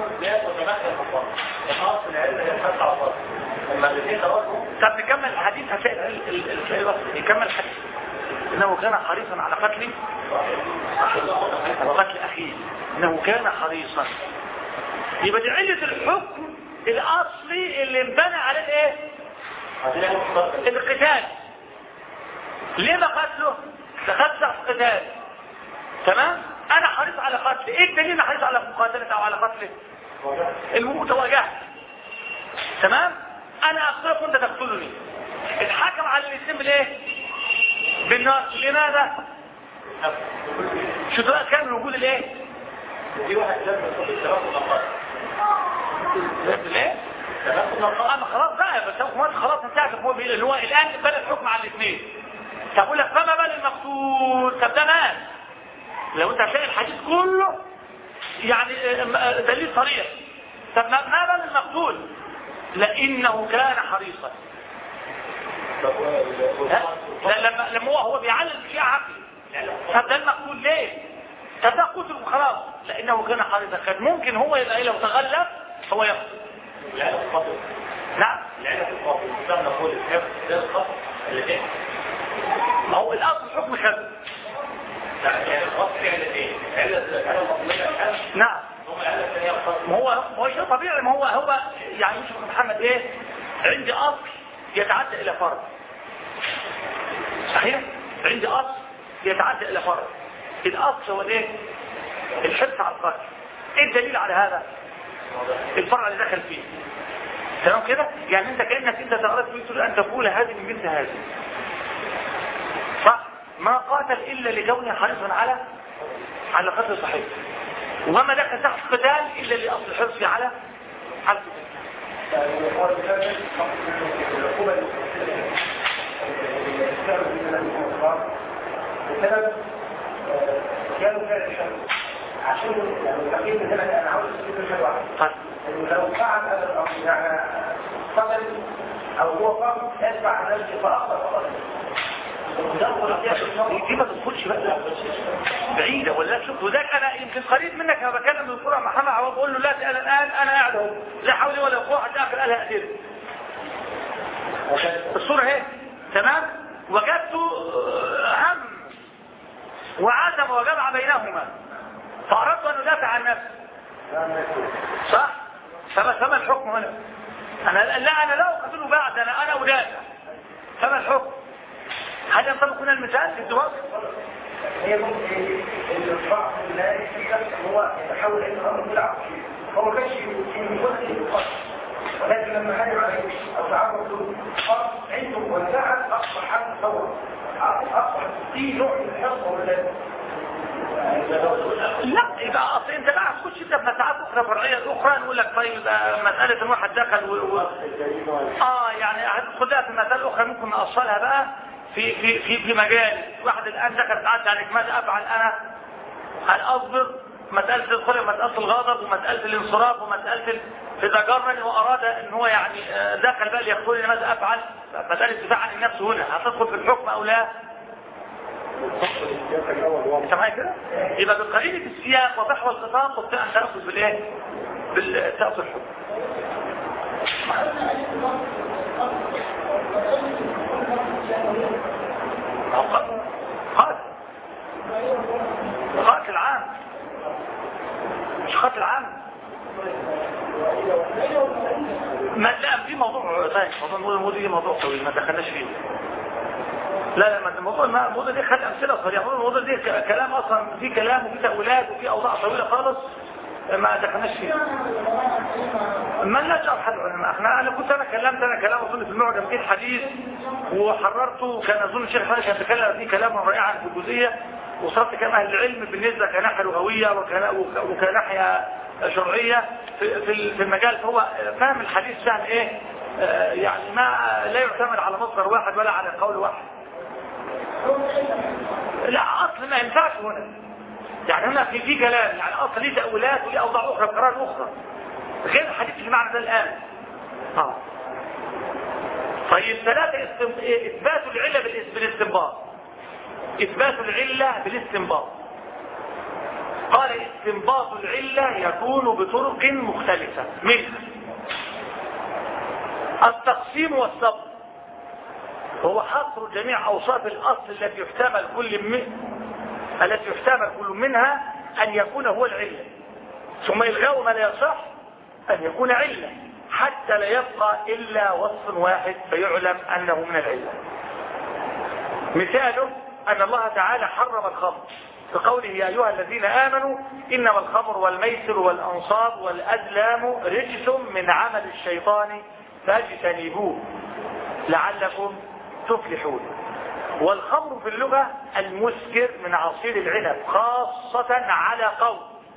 طب نكمل الحديث هتلاقي نكمل الحديث انه كان حريصا على قتل وقتل اخيه انه كان حريصا. يبقى دي علة الحكم الاصلي اللي انبنى على الايه؟ القتال. ليه ما قتله؟ دخلت في قتال. تمام؟ انا حريص على قتله. ايه الدليل انا حريص على مقاتلته او على قتله؟ المتواجهة. تمام؟ انا اقتلك وانت تقتلني. اتحكم على الاثنين بالايه؟ بالنار. لماذا؟ شو ده كان وجود الايه؟ في واحد لازم يصير التراب والنقاط. ليه؟ انا خلاص بقى بس هو خلاص انتهت الحكم اللي هو الان بل الحكم على الاثنين. تقول لك فما بال المقتول؟ طب ده مات. لو انت هتلاقي الحديث كله يعني دليل صريح. طب ما بال المقتول؟ لانه كان حريصا. لا لما لما هو هو بيعلم فيها عقلي. طب ده المقتول ليه؟ طب ده قتل وخلاص لانه كان حريصا. كان ممكن هو يبقى لو تغلب هو يقتل. لا الخطر. نعم. لا الخطر. كان نقول الحفظ ده الخطر اللي ده. ما هو الاصل حكم خبر. لا يعني الخطر علة ايه؟ علة علة مطلقة الحفظ. نعم. هم علة ثانية الخطر. ما هو هو شيء طبيعي. ما هو هو يعني يوسف محمد ايه؟ عندي اصل يتعدى الى فرد. صحيح؟ عندي اصل يتعدى الى فرد. الاصل هو الايه؟ الحرص على القتل. ايه الدليل على هذا؟ الفرع اللي دخل فيه. تمام كده؟ يعني انت كأنك انت تغرد تقول ان تقول هذه من بنت هذه. صح؟ ما قاتل الا لكونه حريصا على على قتل صحيح. وما دخل تحت قتال الا لاصل حرصه على على السبب كانوا فعل الشر عشان يعني التقييم من هنا انا عاوز اقول شيء واحد انه لو فعل هذا الامر يعني قتل او هو قام يدفع عن نفسه فاخطا فقط دي ما تدخلش بقى بعيده ولا شوف وذاك انا يمكن قريب منك انا بكلم بالقران محمد عوض بقول له لا انا الان انا قاعد اهو لا حول ولا قوه حتى اخر قالها كده الصوره اهي تمام وجدت هم وعزم وجمع بينهما فاردت ان ادافع عن نفسي صح فما فما الحكم هنا انا لا انا لا اقتله بعد انا انا ادافع فما الحكم هل ينطبق هنا المثال في الدواء؟ هي ممكن الرفع في الله هو يتحول الى امر ملعب هو ما كانش في وقت القتل ولكن لما هاجم عليه او تعرض له قال عنده وزعت اصبح حد ثوره اصبح في نوع من الحرص والذات لا يبقى اصل انت بقى تخش انت في مساعات اخرى فرعيه اخرى نقول لك طيب مساله الواحد دخل و... و... اه يعني هتدخلها في مساله اخرى ممكن نوصلها بقى في في في في مجال واحد الان دخل تعدى عليك ماذا افعل انا؟ هل اصبر؟ مساله الدخول مساله الغضب ومساله الانصراف ومساله اذا جرني واراد ان هو يعني دخل بقى ليقتلني ماذا افعل؟ مساله الدفاع عن النفس هنا هتدخل في الحكم او لا؟ انت معايا كده؟ يبقى بقرينه السياق وفحوى الخطاب تستطيع ان تاخذ بالايه؟ بالتاخذ الحكم. قاتل قاتل عام مش قاتل عام ما لا دي موضوع ثاني موضوع الموضوع دي موضوع طويل ما دخلناش فيه لا لا الموضوع الموضوع دي خد امثله صريحه الموضوع دي كلام اصلا في كلام وفي تاويلات وفي اوضاع طويله خالص ما دخلناش فيه ما لناش ابحث علماء احنا انا كنت انا كلمت انا كلام اظن في المعجم في الحديث وحررته كان اظن الشيخ حسن كان بيتكلم فيه كلاما رائعا في الجزئيه وصرت كما اهل العلم بالنسبه كناحيه لغويه وكناحيه شرعيه في في المجال فهو فاهم الحديث يعني ايه اه يعني ما لا يعتمد على مصدر واحد ولا على قول واحد لا اصل ما ينفعش هنا يعني هنا في في كلام يعني اصل ليه تاويلات وليه اوضاع اخرى بقرار اخرى غير الحديث اللي معنا ده الان اه طيب ثلاثه اثبات العله بالاستنباط اثبات العله بالاستنباط قال استنباط العله يكون بطرق مختلفه منها التقسيم والصبر هو حصر جميع اوصاف الاصل التي يحتمل كل من التي يحتمل كل منها ان يكون هو العله ثم الغاء ما لا يصح ان يكون عله حتى لا يبقى الا وصف واحد فيعلم انه من العله. مثاله ان الله تعالى حرم الخمر بقوله يا ايها الذين امنوا انما الخمر والميسر والانصاب والازلام رجس من عمل الشيطان فاجتنبوه لعلكم تفلحون. والخمر في اللغة المسكر من عصير العنب خاصة على قول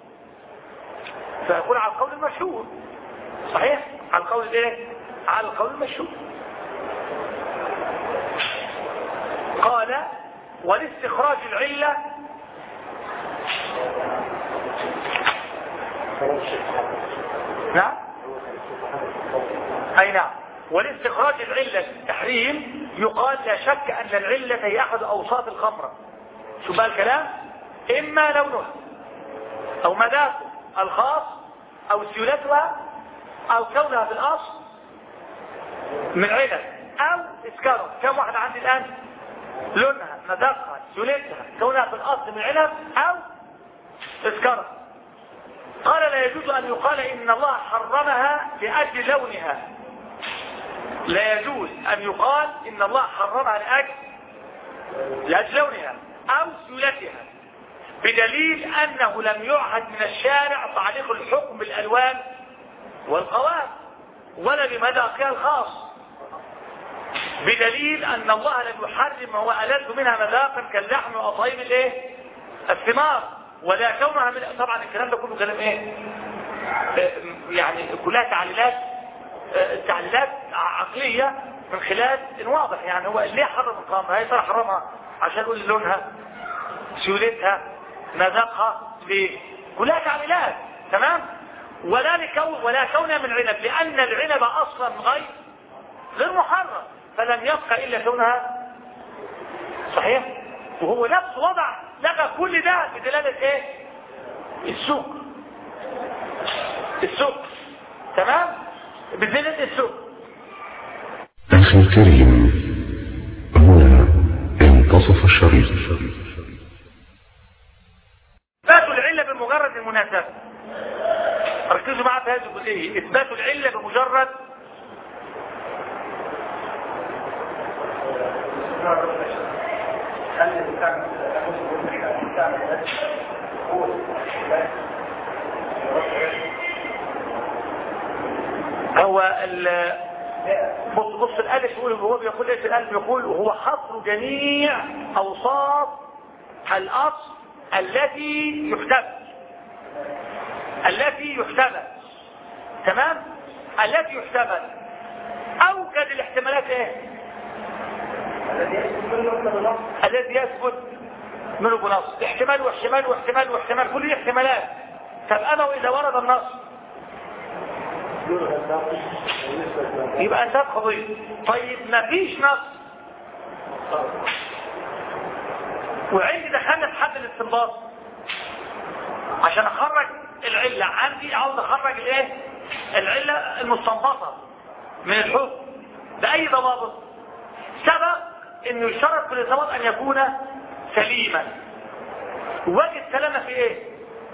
فيكون على القول المشهور صحيح على القول ايه على القول المشهور. قال ولاستخراج العلة نعم اي نعم ولاستخراج العلة التحريم يقال لا شك ان العلة هي احد اوصاف الخمرة. شو بقى الكلام اما لونها او مذاقها الخاص او سيولتها او كونها في الاصل من علة او اسكارها. كم واحدة عندي الان لونها مذاقها سيولتها كونها في الاصل من علة او اسكارها. قال لا يجوز ان يقال ان الله حرمها لاجل لونها لا يجوز ان يقال ان الله حرمها لاجل لاجل لونها او سيولتها بدليل انه لم يعهد من الشارع تعليق الحكم بالالوان والقوام ولا بمذاقها الخاص بدليل ان الله لم يحرم ما هو ألذ منها مذاقا كاللحم واطيب الايه الثمار ولا كونها من طبعا الكلام ده كله كلام ايه يعني كلها تعليلات تعليلات عقلية من خلال واضح يعني هو ليه حرم الخمر هي ترى حرمها عشان يقول لونها سيولتها مذاقها ليه كلها تعليلات تمام ولا لكون ولا كونها من عنب لان العنب اصلا غير غير محرم فلم يبقى الا كونها صحيح وهو نفس وضع لغى كل ده بدلالة ايه السوق السوق تمام بدلالة السوق. أخي الكريم هنا ينتصف الشريط. إثبات العلة بمجرد المناسبة ركزوا معي في هذه الجزئية. إثبات العلة بمجرد هو ال بص بص الالف يقول هو بيقول ايش الالف بيقول وهو حصر جميع اوصاف الاصل التي يحتمل التي يحتمل تمام التي يحتمل اوجد الاحتمالات ايه الذي يثبت منه بنص احتمال واحتمال واحتمال واحتمال كل احتمالات. طب انا واذا ورد النص يبقى انتهت قضية. طيب ما فيش نص وعندي دخلنا في حد الاستنباط عشان اخرج العلة عندي عاوز اخرج الايه العلة المستنبطة من الحكم بأي ضوابط؟ سبق انه يشترط في الإصابات ان يكون سليما. وجه السلامة في ايه؟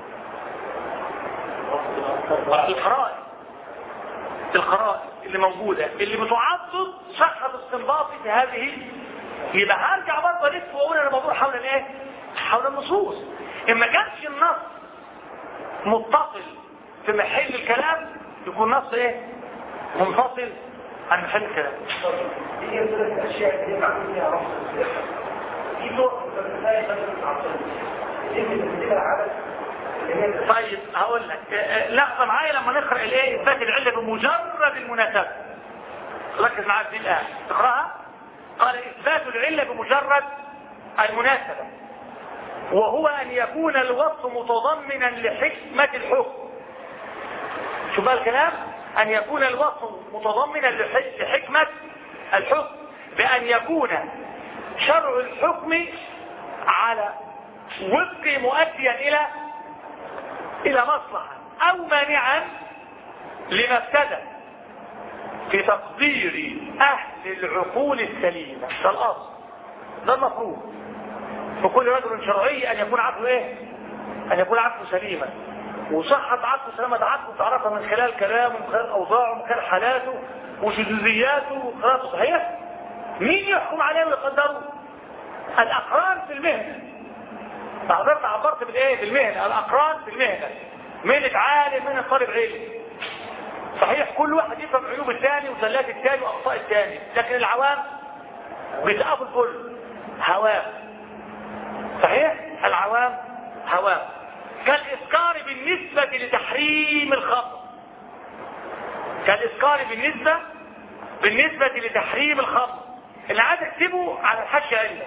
القرائن القرائن اللي موجودة اللي بتعضد صحة استنباطي في هذه. يبقى هرجع برضه الف واقول انا الموضوع حول الايه؟ حول النصوص. ان ما كانش النص متصل في محل الكلام يكون نص ايه؟ منفصل عن محل الكلام. هي ثلاث اشياء اللي معمول فيها رفض في نوع من الرسائل مثلا عصريه يمكن تنزلها على. طيب هقول لك لحظه معايا لما نقرا الايه اثبات العله بمجرد المناسبه. ركز معايا في الآية تقراها. قال اثبات العله بمجرد المناسبه وهو ان يكون الوصف متضمنا لحكمه الحكم. شوف بقى الكلام، ان يكون الوصف متضمنا لحكمه الحكم بان يكون شرع الحكم على وفق مؤديا الى الى مصلحة او مانعا لمفسدة في تقدير اهل العقول السليمة. ده الاصل، ده المفروض فكل رجل شرعي ان يكون عقله ايه؟ ان يكون عقله سليما. وصحة عقله سلامة عقله تعرفها من خلال كلامه ومن خلال اوضاعه ومن خلال حالاته وشذوذياته وقراءته. صحيح؟ مين يحكم عليه ويقدره؟ الاقران في المهنة. حضرتك عبرت بالايه؟ بالمهنة. الاقران في المهنة، مهنة عالم مهنة طالب علم. صحيح كل واحد يفهم عيوب الثاني وزلات الثاني واخطاء الثاني، لكن العوام بيتقفوا الكل هوام. صحيح العوام هوام. كالإسكار بالنسبة لتحريم الخمر، كالإسكار بالنسبة بالنسبة لتحريم الخمر. اللي عايز اكتبه على الحاشية عندك.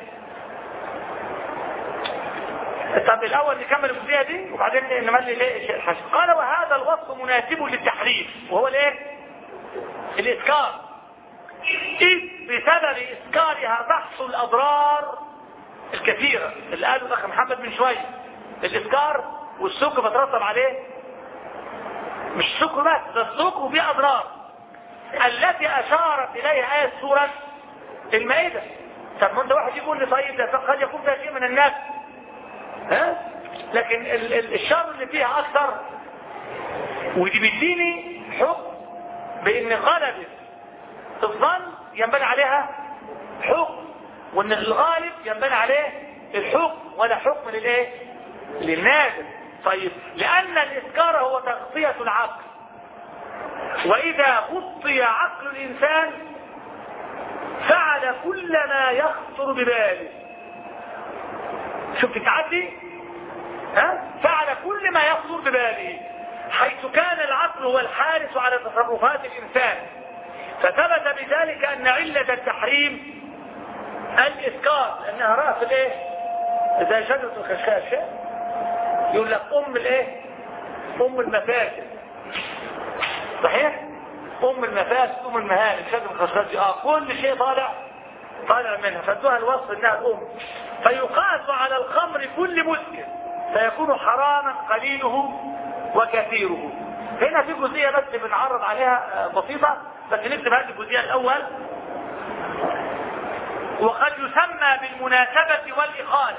طب الاول نكمل الجزئيه دي وبعدين نملي ليه الحاشيه. قال وهذا الوصف مناسب للتحريم وهو الايه؟ الاسكار. اذ بسبب اسكارها تحصل الاضرار الكثيره اللي قاله الاخ محمد من شويه. الاسكار والسكر بترتب عليه مش السكر بس، ده السكر وفيه اضرار التي اشارت اليها ايه سوره المائده. طب ما انت واحد يقول لي طيب ده قد يكون ده شيء من الناس، ها؟ لكن ال ال الشر اللي فيها اكثر، ودي بتديني حكم بان غلبة الظن ينبني عليها حكم، وان الغالب ينبني عليه الحكم ولا حكم للايه؟ للنادر. طيب لان الاسكار هو تغطية العقل، واذا غطي عقل الانسان فعل كل ما يخطر بباله. شفت التعدي؟ ها؟ فعل كل ما يخطر بباله، حيث كان العقل هو الحارس على تصرفات الإنسان. فثبت بذلك أن علة التحريم الإسكار، لأنها رأس الإيه؟ زي شجرة الخشاش يقول لك أم الإيه؟ أم المفاسد. صحيح؟ أم المفاسد أم المهالك شجرة الخشاش. آه كل شيء طالع طالع منها، فادوها الوصف انها الام. فيقاس على الخمر كل مسكر فيكون حراما قليله وكثيره. هنا في جزئيه بس بنعرض عليها بسيطه، بس نكتب هذه الجزئيه الاول. وقد يسمى بالمناسبه والاخاله.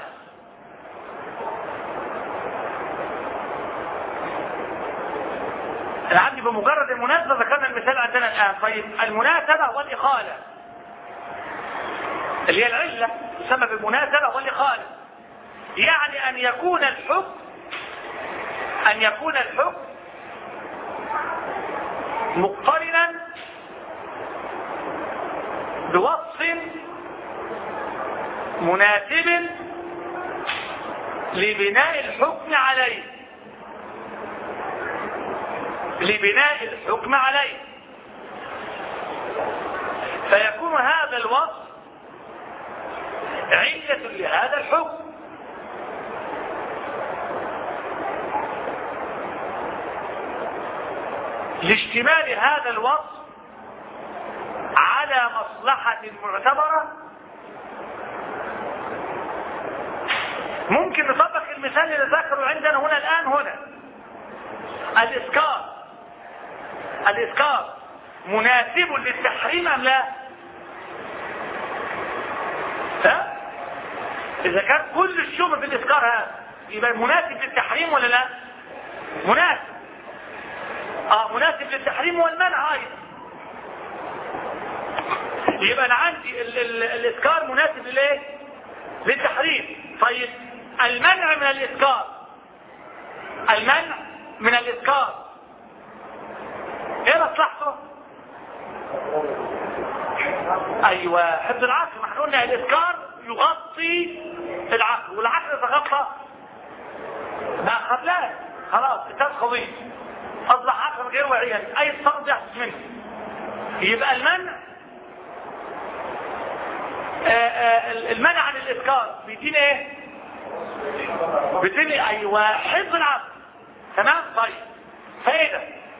انا عندي بمجرد المناسبه ذكرنا المثال عندنا الان. طيب المناسبه والاخاله اللي هي العلة تسمى بالمناسبة والإخالة، يعني أن يكون الحكم أن يكون الحكم مقترنا بوصف مناسب لبناء الحكم عليه لبناء الحكم عليه فيكون هذا الوصف علة لهذا الحكم. لاشتمال هذا الوصف على مصلحة معتبرة. ممكن نطبق المثال اللي ذكره عندنا هنا الآن. هنا الإسكار الإسكار مناسب للتحريم ام لا؟ ها؟ اذا كان كل الشبه في الاسكار هذا يبقى مناسب للتحريم ولا لا؟ مناسب. اه مناسب للتحريم والمنع ايضا. يبقى انا عندي ال ال الاسكار مناسب للايه؟ للتحريم. طيب المنع من الاسكار، المنع من الاسكار ايه مصلحته؟ ايوه حفظ العقل. ما احنا قلنا الاسكار يغطي العقل، والعقل يتغطى بقى خبلان خلاص انتهت قضيه، اصبح عقل غير واعيا اي تصرف يحدث منه. يبقى المنع آآ آآ المنع عن الاسكار بيدينا ايه؟ بيدينا ايوه حفظ العقل. تمام. طيب فايده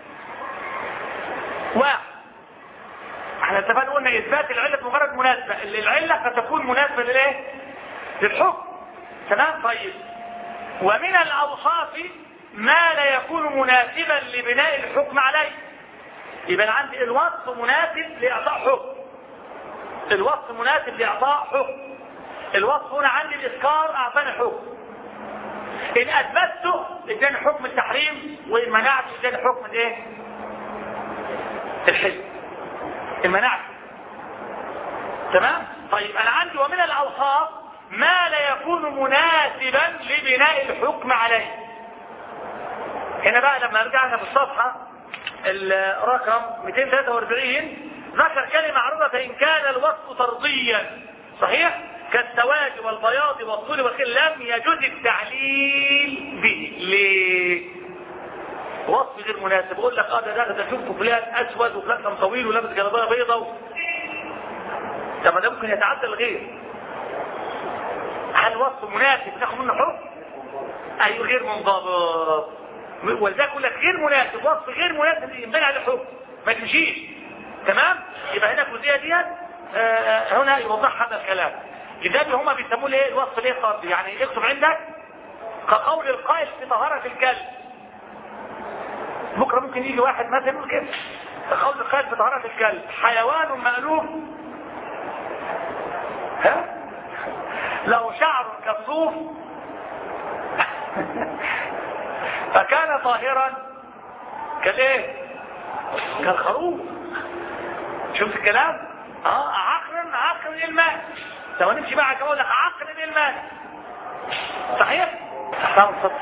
واحد، احنا اتفقنا قلنا اثبات العله مجرد مناسبه، العله قد تكون مناسبه للايه؟ للحكم. تمام. طيب ومن الاوصاف ما لا يكون مناسبا لبناء الحكم عليه. يبقى انا عندي الوصف مناسب لاعطاء حكم، الوصف مناسب لاعطاء حكم. الوصف هنا عندي الاسكار اعطاني حكم، ان اثبته اداني حكم التحريم، وان منعته اداني حكم الايه؟ الحل. ان منعته. تمام. طيب انا عندي ومن الاوصاف ما لا يكون مناسبا لبناء الحكم عليه. هنا بقى لما رجعنا في الصفحة الرقم مئتين وثلاثة وأربعين ذكر كلمة معروفة، فإن كان الوصف طرديا صحيح كالسواد والبياض والطول والخيل لم يجوز التعليل به. ليه؟ وصف غير مناسب. اقول لك اه ده ده شوف فلان اسود وفلان كان طويل ولابس جلابيه بيضاء، طب ده ممكن يتعدى الغير. هل وصف مناسب ناخد منه حكم؟ اي غير منضبط. ولذلك يقول لك غير مناسب، وصف غير مناسب ينبني عليه حكم ما تمشيش. تمام. يبقى هنا الجزئيه ديت آه هنا يوضح هذا الكلام. لذلك هم بيسموه ايه الوصف الايه خاطئ. يعني اكتب عندك كقول القائل في طهاره الكلب. بكره ممكن يجي واحد مثلا يقول كده كقول القائل في طهاره الكلب حيوان مألوف ها له شعر كالصوف فكان طاهرا كالايه؟ كالخروف. شوف الكلام. اه عقل عقل الماء. لو نمشي بقى كمان لك عقل الماء صحيح. احسن صدق.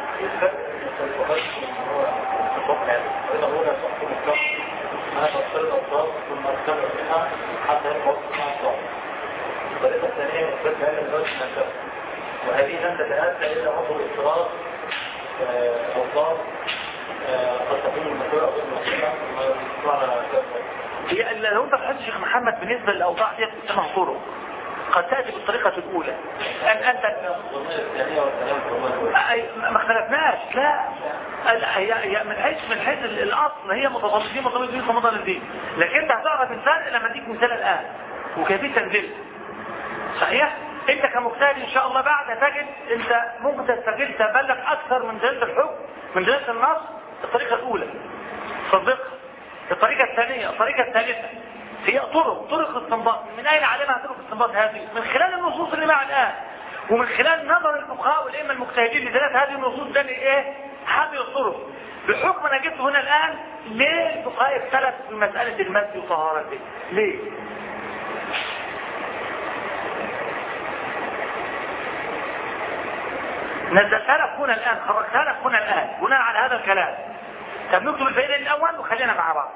الطريقة الثانية إثبات علم الوجه النسب، وهذه لن تتأتى إلا عضو الاضطراب أوصاف قد تكون المسؤولة أو المسؤولة. هي لو انت بتحس شيخ محمد بالنسبة للأوضاع دي اسمها طرق قد تأتي بالطريقة الأولى. أن أنت ما اختلفناش لا هي من حيث من حيث الأصل هي متضادين متضادين متضادين، لكن انت هتعرف الفرق لما اديك مثال الآن وكيفية تنزيل. صحيح. انت كمجتهد ان شاء الله بعد تجد انت ممكن تستغل تبلغ اكثر من دلالة الحكم من دلالة النص. الطريقة الاولى صدقها. الطريقة الثانية الطريقة الثالثة هي طرق طرق الاستنباط. من اين علمها طرق الاستنباط هذه؟ من خلال النصوص اللي معنا الان، ومن خلال نظر الفقهاء والائمه المجتهدين لدلالة هذه النصوص. ده ايه هذه الطرق بحكم انا جبته هنا الان. ليه الفقهاء اختلفوا في مسألة المسجد وطهارته؟ ليه؟ نزلتها لك هنا الآن، خرجتها لك هنا الآن بناء على هذا الكلام. طب نكتب الفائدة الأول وخلينا مع بعض.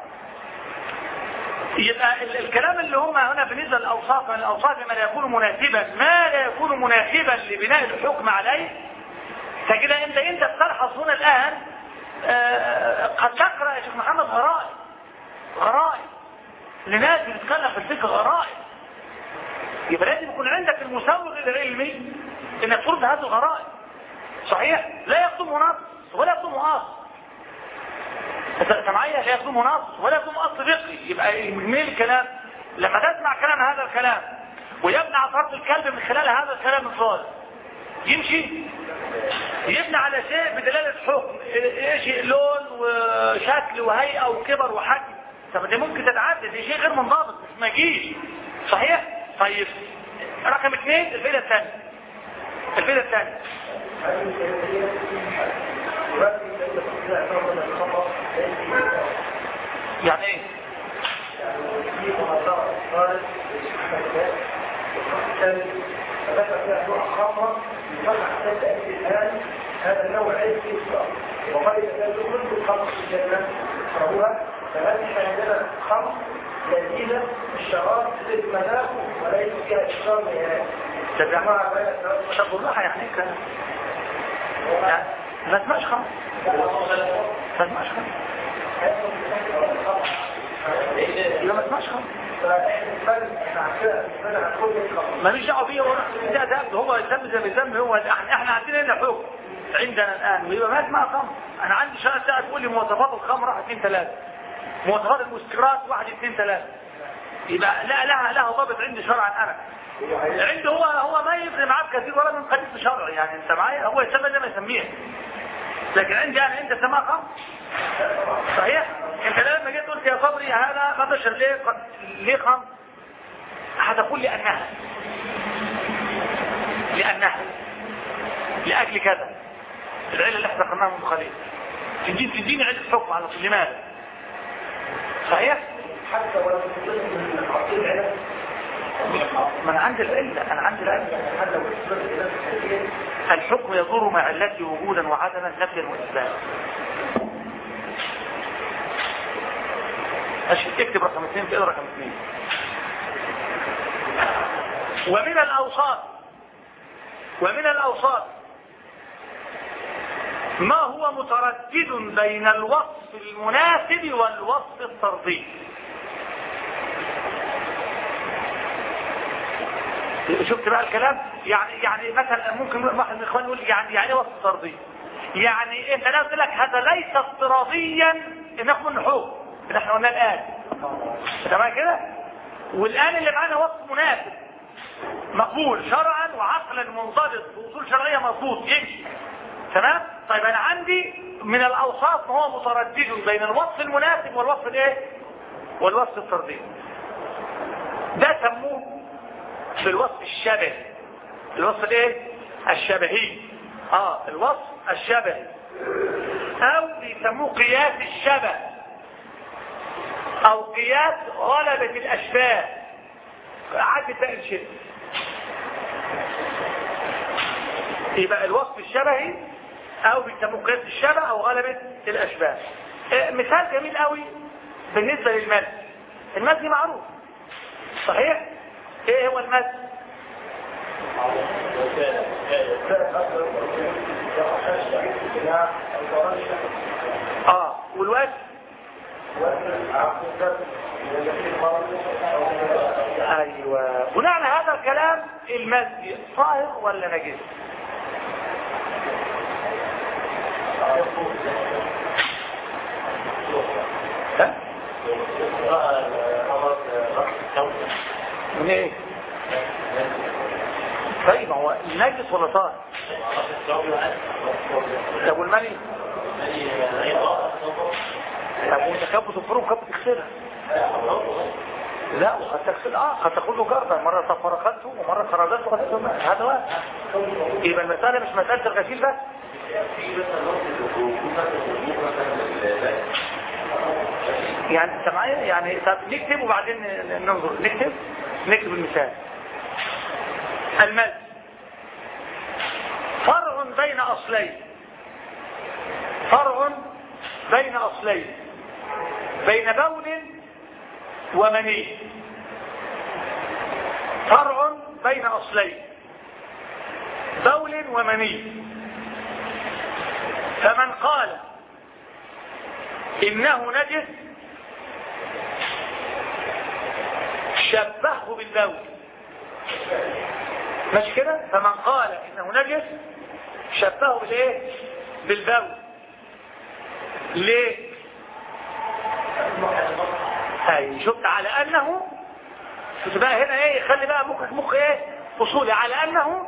يبقى الكلام اللي هم هنا بالنسبة للأوصاف من الأوصاف ما لا يكون مناسبا ما لا يكون مناسبا لبناء الحكم عليه. فكده انت انت بتلحظ هنا الآن آه قد تقرأ يا شيخ محمد غرائب غرائب لناس بتتكلم في الفقه غرائب. يبقى لازم يكون عندك المسوغ العلمي انك ترد هذه الغرائب. صحيح. لا يخدمه نص ولا يخدمه اصل. انت معايا؟ لا يخدمه نص ولا يخدمه اصل فقهي. يبقى من الكلام لما تسمع كلام هذا الكلام ويبنى على طرف الكلب من خلال هذا الكلام الصالح يمشي يبنى على شيء بدلالة حكم، ايش لون وشكل وهيئة وكبر وحجم. طب دي ممكن تتعدد، دي شيء غير منضبط مش ما يجيش. صحيح؟ طيب رقم اثنين الفائدة الثانية. الفائدة الثانية يعني ايه؟ هذا النوع عيد في الإسلام وقال إذا كنت الخمر في الجنة فهو فهذه عندنا خمر لذيذة الشراب تزيد المذاق وليس فيها إشرار نهائي. جماعة طب والله يعني كلام يعني ما اسمعش خمر ما اسمعش خمر لا ما اسمعش خمر ماليش دعوه بيه. ده ده هو الذنب زي الذنب هو احنا عندنا هنا حكم عندنا الان ويبقى ما اسمها خمر. انا عندي شهاده ساعه تقول لي مواصفات الخمر واحد اثنين ثلاثه، مواصفات المسكرات واحد اثنين ثلاثه، يبقى لا لها لها ضابط عندي شرعا. انا عنده هو هو ما يفرق معاه كثير ولا من قديس شرعي يعني انت معايا، هو يسمى زي ما يسميه، لكن عندي انا انت سماها خمر. صحيح؟ انت لما جيت قلت يا صبري هذا ما تشرب ليه ليه خمر؟ هتقول لانها لانها لاجل كذا العله اللي احنا ذكرناها من خليل تديني تديني عله حكم على طول. لماذا؟ صحيح؟ حتى ولو ما انا عندي العله انا عندي العله الحكم يدور مع علته وجودا وعدما نفيا واثباتا. اكتب رقم اثنين في رقم اثنين. ومن الاوصاف ومن الاوصاف ما هو متردد بين الوصف المناسب والوصف الطردي. شفت بقى الكلام؟ يعني يعني مثلا ممكن واحد من الاخوان يقول يعني يعني وصف طردي، يعني انت لو قلت لك هذا ليس افتراضيا ناخد منه حكم اللي احنا قلنا الان تمام كده، والان اللي معانا وصف مناسب مقبول شرعا وعقلا منضبط واصول شرعيه مضبوط يمشي تمام. طيب انا عندي من الاوصاف ما هو متردد بين الوصف المناسب والوصف الايه والوصف الطردي. ده سموه في الوصف الشبهي. الوصف الايه الشبهي اه الوصف الشبهي او بيسموه قياس الشبه او قياس غلبة الاشباه عاد تاء الشبه. يبقى الوصف الشبهي او بيسموه قياس الشبه او غلبة الاشباه. اه مثال جميل قوي بالنسبة للمد. المد معروف صحيح؟ ايه هو المد؟ اه والوجه ايوه. بناء على هذا الكلام المد طاهر ولا نجس؟ ها؟ من ايه؟ طيب هو نجس ولا طاهر؟ طب والمني؟ طب وانت كبت الفروع وكبت تغسلها؟ لا وقد تغسل اه قد تاخذ له جرده مره فرقته ومره خرجته وقد تغسل هذا واحد. يبقى المساله مش مساله الغسيل بس. يعني انت معايا يعني طب نكتب وبعدين ننظر. نكتب نكتب المثال. المد فرع بين اصلين فرع بين اصلين بين بول ومني. فرع بين اصلين بول ومني. فمن قال انه نجس شبهه بالبول. ماشي كده؟ فمن قال انه نجس شبهه بالايه؟ بالبول. ليه؟ هاي شفت على انه شفت بقى هنا ايه؟ خلي بقى مخك مخ ايه؟ اصولي على انه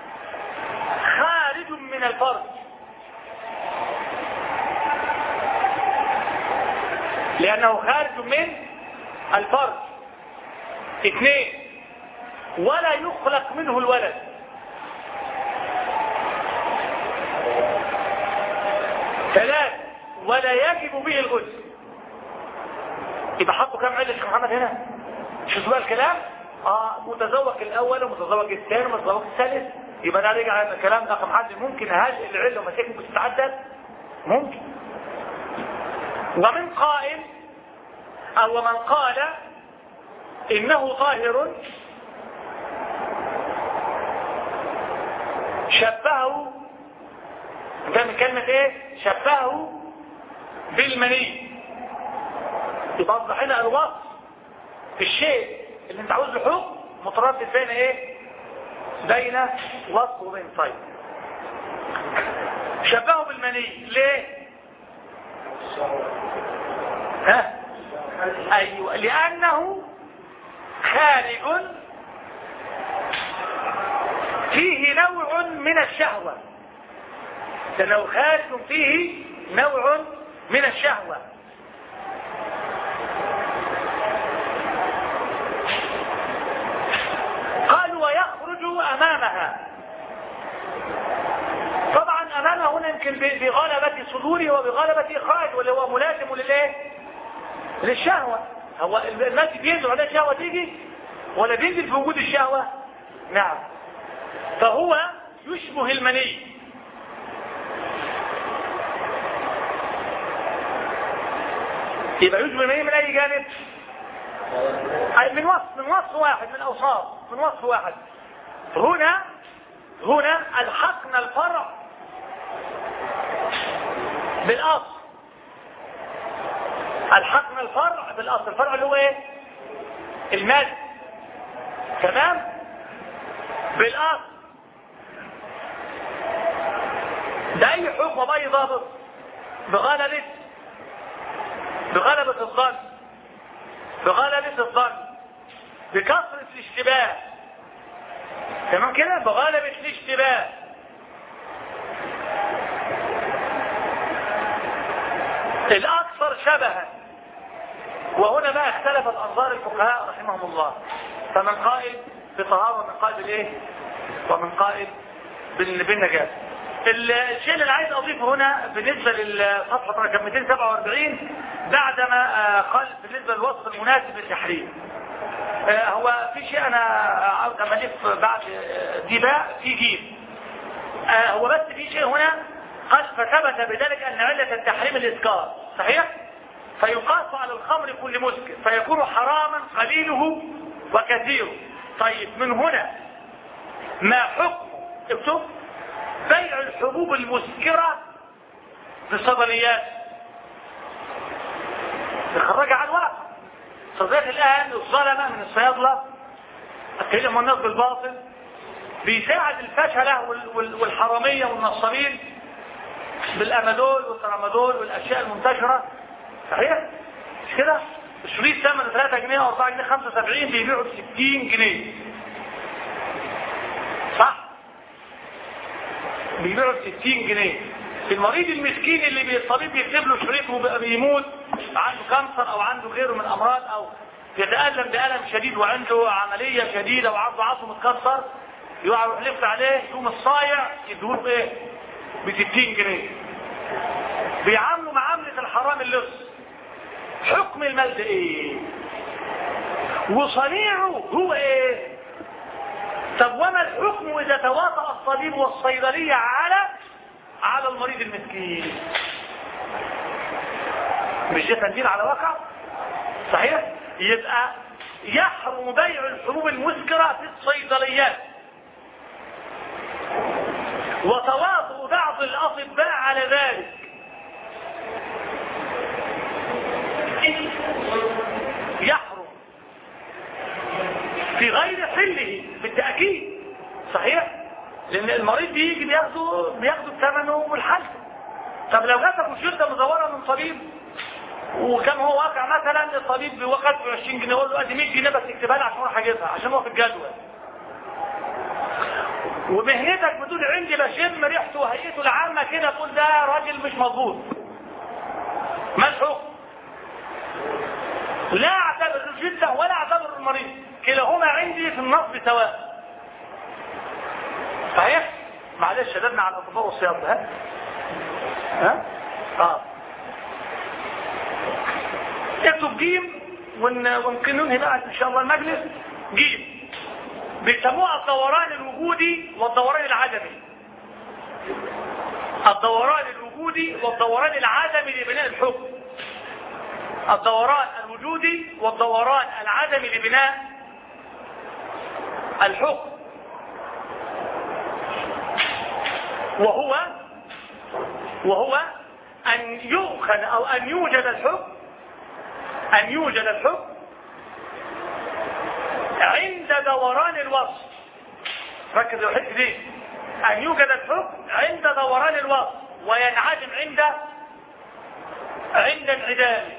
خارج من الفرد. لأنه خارج من الفرج. اثنين، ولا يخلق منه الولد. ثلاث، ولا يجب به الغسل. يبقى حطوا كم علة يا محمد هنا؟ شو بقى الكلام؟ اه متزوج الاول ومتزوج الثاني ومتزوج الثالث. يبقى ده رجع على الكلام رقم حد. ممكن هذه العله ومساكن بتتعدد؟ ممكن. ومن قائل او من قال انه طاهر شبهه، ده من كلمه ايه؟ شبهه بالمني. يبقى اصبح هنا الوصف في الشيء اللي انت عاوز له حكم متردد بين ايه؟ بين وصف وبين صيد. شبهه بالمني ليه؟ ها؟ ايوه، لانه خارج فيه نوع من الشهوة. لانه خارج فيه نوع من الشهوة. قالوا ويخرج امامها. طبعا امامها هنا يمكن بغلبة صدوره وبغلبة اخراج، واللي هو ملازم للايه؟ للشهوة. هو الناس بينزل على الشهوة تيجي ولا بينزل في وجود الشهوة؟ نعم. فهو يشبه المني. يبقى يشبه المني من اي جانب؟ من وصف من وصف واحد، من اوصاف، من وصف واحد. هنا هنا الحقنا الفرع بالاصل. الحقنا الفرع بالاصل. الفرع اللي هو ايه؟ المال. تمام؟ بالاصل. ده اي حكم باي ضابط بغلبة بغلبة الظن بغلبة الظن بكثرة الاشتباه. تمام كده؟ بغلبة الاشتباه. الاكثر شبها. وهنا بقى اختلفت انظار الفقهاء رحمهم الله. فمن قائل بطهارة ومن قائل بالايه؟ ومن قائل بالنجاسة. الشيء اللي عايز اضيفه هنا بالنسبة للصفحة رقم مئتين وسبعة وأربعين بعدما قال بالنسبة للوصف المناسب للتحريم. هو في شيء انا عاوز املف بعد دي باء في جيم. هو بس في شيء هنا قال فثبت بذلك ان علة التحريم الاسكار. صحيح؟ فيقاس على الخمر كل مسكر فيكون حراما قليله وكثيره. طيب من هنا ما حكم اكتب بيع الحبوب المسكرة في الصيدليات؟ نخرجها على الواقع. صديق الآن الظلمة من الصيادلة أتكلم الناس بالباطل بيساعد الفشلة والحرامية والنصابين بالأمادول والترامادول والأشياء المنتشرة. صحيح؟ مش كده؟ الشريط ثمنه ثلاثة جنيه أو أربعة جنيه خمسة وسبعين بيبيعوا ب ستين جنيه. صح؟ بيبيعوا ب ستين جنيه. المريض المسكين اللي الطبيب بيكتب له شريط وبيموت عنده كانسر او عنده غيره من الامراض او يتألم بألم شديد وعنده عملية شديدة وعنده عصب متكسر يروح يلف عليه يقوم الصايع يدور بايه؟ ب ستين جنيه. بيعاملوا معاملة الحرام اللص. حكم المال ده ايه؟ وصنيعه هو ايه؟ طب وما الحكم اذا تواطأ الطبيب والصيدلية على على المريض المسكين؟ مش ده تنبيه على واقع؟ صحيح؟ يبقى يحرم بيع الحبوب المسكرة في الصيدليات. وتواطؤ بعض الأطباء على ذلك. يحرم في غير حله بالتأكيد. صحيح؟ لأن المريض بيجي بياخده بياخده بثمنه والحل. طب لو جاتك روشتة مزورة من طبيب وكان هو واقع مثلا الطبيب بيوقف ب عشرين جنيه يقول له ادي مية جنيه بس اكتبها لي عشان اروح اجيبها عشان هو في الجدول. ومهنتك بتقول عندي بشم ريحته وهيئته العامة كده تقول ده راجل مش مظبوط. ما الحكم؟ لا اعتبر الجدة ولا اعتبر المريض، كلاهما عندي في النصب سواء. صحيح؟ معلش شددنا على الاطباء والصيادله. ها؟ ها؟ اه اكتب جيم وممكن ننهي بقى ان شاء الله المجلس. جيم بيسموها الدوران الوجودي والدوران العدمي. الدوران الوجودي والدوران العدمي لبناء الحكم. الدوران الوجودي والدوران العدمي لبناء الحكم، وهو وهو أن يؤخذ أو أن يوجد الحكم أن يوجد الحكم عند دوران الوصف. ركز يا حته دي، أن يوجد الحكم عند دوران الوصف وينعدم عند عند انعدامه،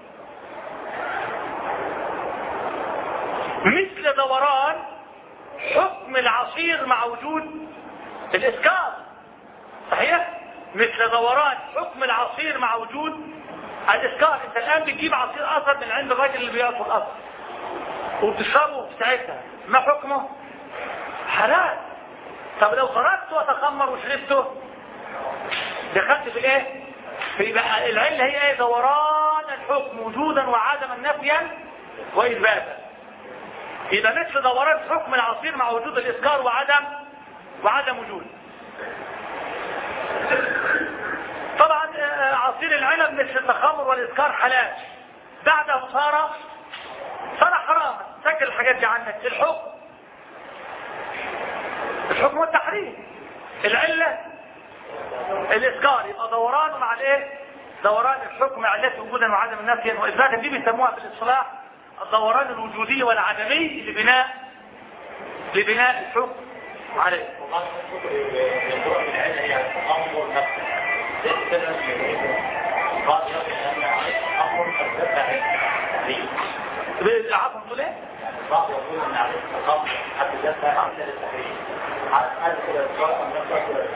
مثل دوران حكم العصير مع وجود الإسكار. صحيح؟ مثل دوران حكم العصير مع وجود الإسكار. انت الآن بتجيب عصير أصل من عند الراجل اللي بيعصر الأصل وبتشربه في ساعتها، ما حكمه؟ حلال. طب لو خرجته وتخمر وشربته دخلت في الايه؟ في بقى العلة هي ايه؟ دوران الحكم وجودا وعدما نفيا وإثباتا. يبقى مثل دوران حكم العصير مع وجود الإسكار وعدم وعدم وجود. طبعا عصير العنب مثل التخمر والإسكار حلال، بعده صار صار حراما. سجل الحاجات دي عنك. الحكم الحكم والتحريم. العلة الإسكار، يبقى دوران مع الايه؟ دوران الحكم علته وجودا وعدم نفيا وإثباتا. دي بيسموها في الإصطلاح الدوران الوجودي والعدمي لبناء لبناء الحكم عليه. عفوا تقول ايه؟ بعض يقول ان عليه التقام حد جاء الا للتحريم. هذا كده الصلاه من نفسه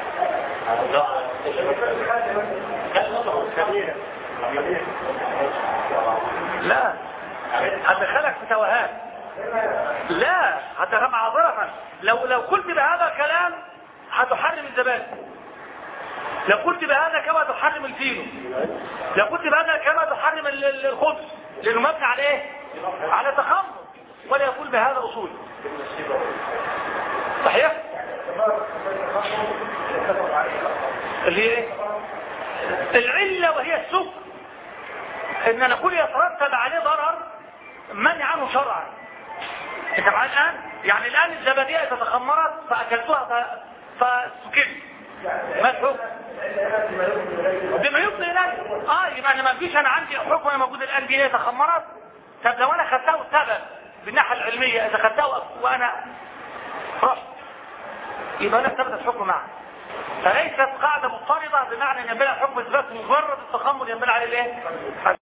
لا هدخلك في توهان. لا هدخل معذرة. لو لو قلت بهذا الكلام هتحرم الزبادي، لو قلت بهذا كما تحرم الفينو، لو قلت بهذا كما تحرم الخبز، لانه مبني على ايه؟ على تخمر، ولا يقول بهذا اصول. صحيح؟ اللي ايه؟ العلة وهي السكر، ان انا كل يترتب عليه ضرر منع عنه شرعا. انت معايا الان؟ يعني الان الزبادية اذا تخمرت فاكلتها فسكرت، ما الحكم؟ بما يفضي اليه. اه يبقى انا ما فيش، انا عندي حكم انا موجود الان دي تخمرت. طب لو انا خدتها سبب بالناحيه العلميه، اذا خدتها وانا رحت يبقى انا ثبت الحكم معه. فليست قاعده مضطرده بمعنى ان ينبني الحكم اثبات مجرد التخمر ينبني عليه الايه؟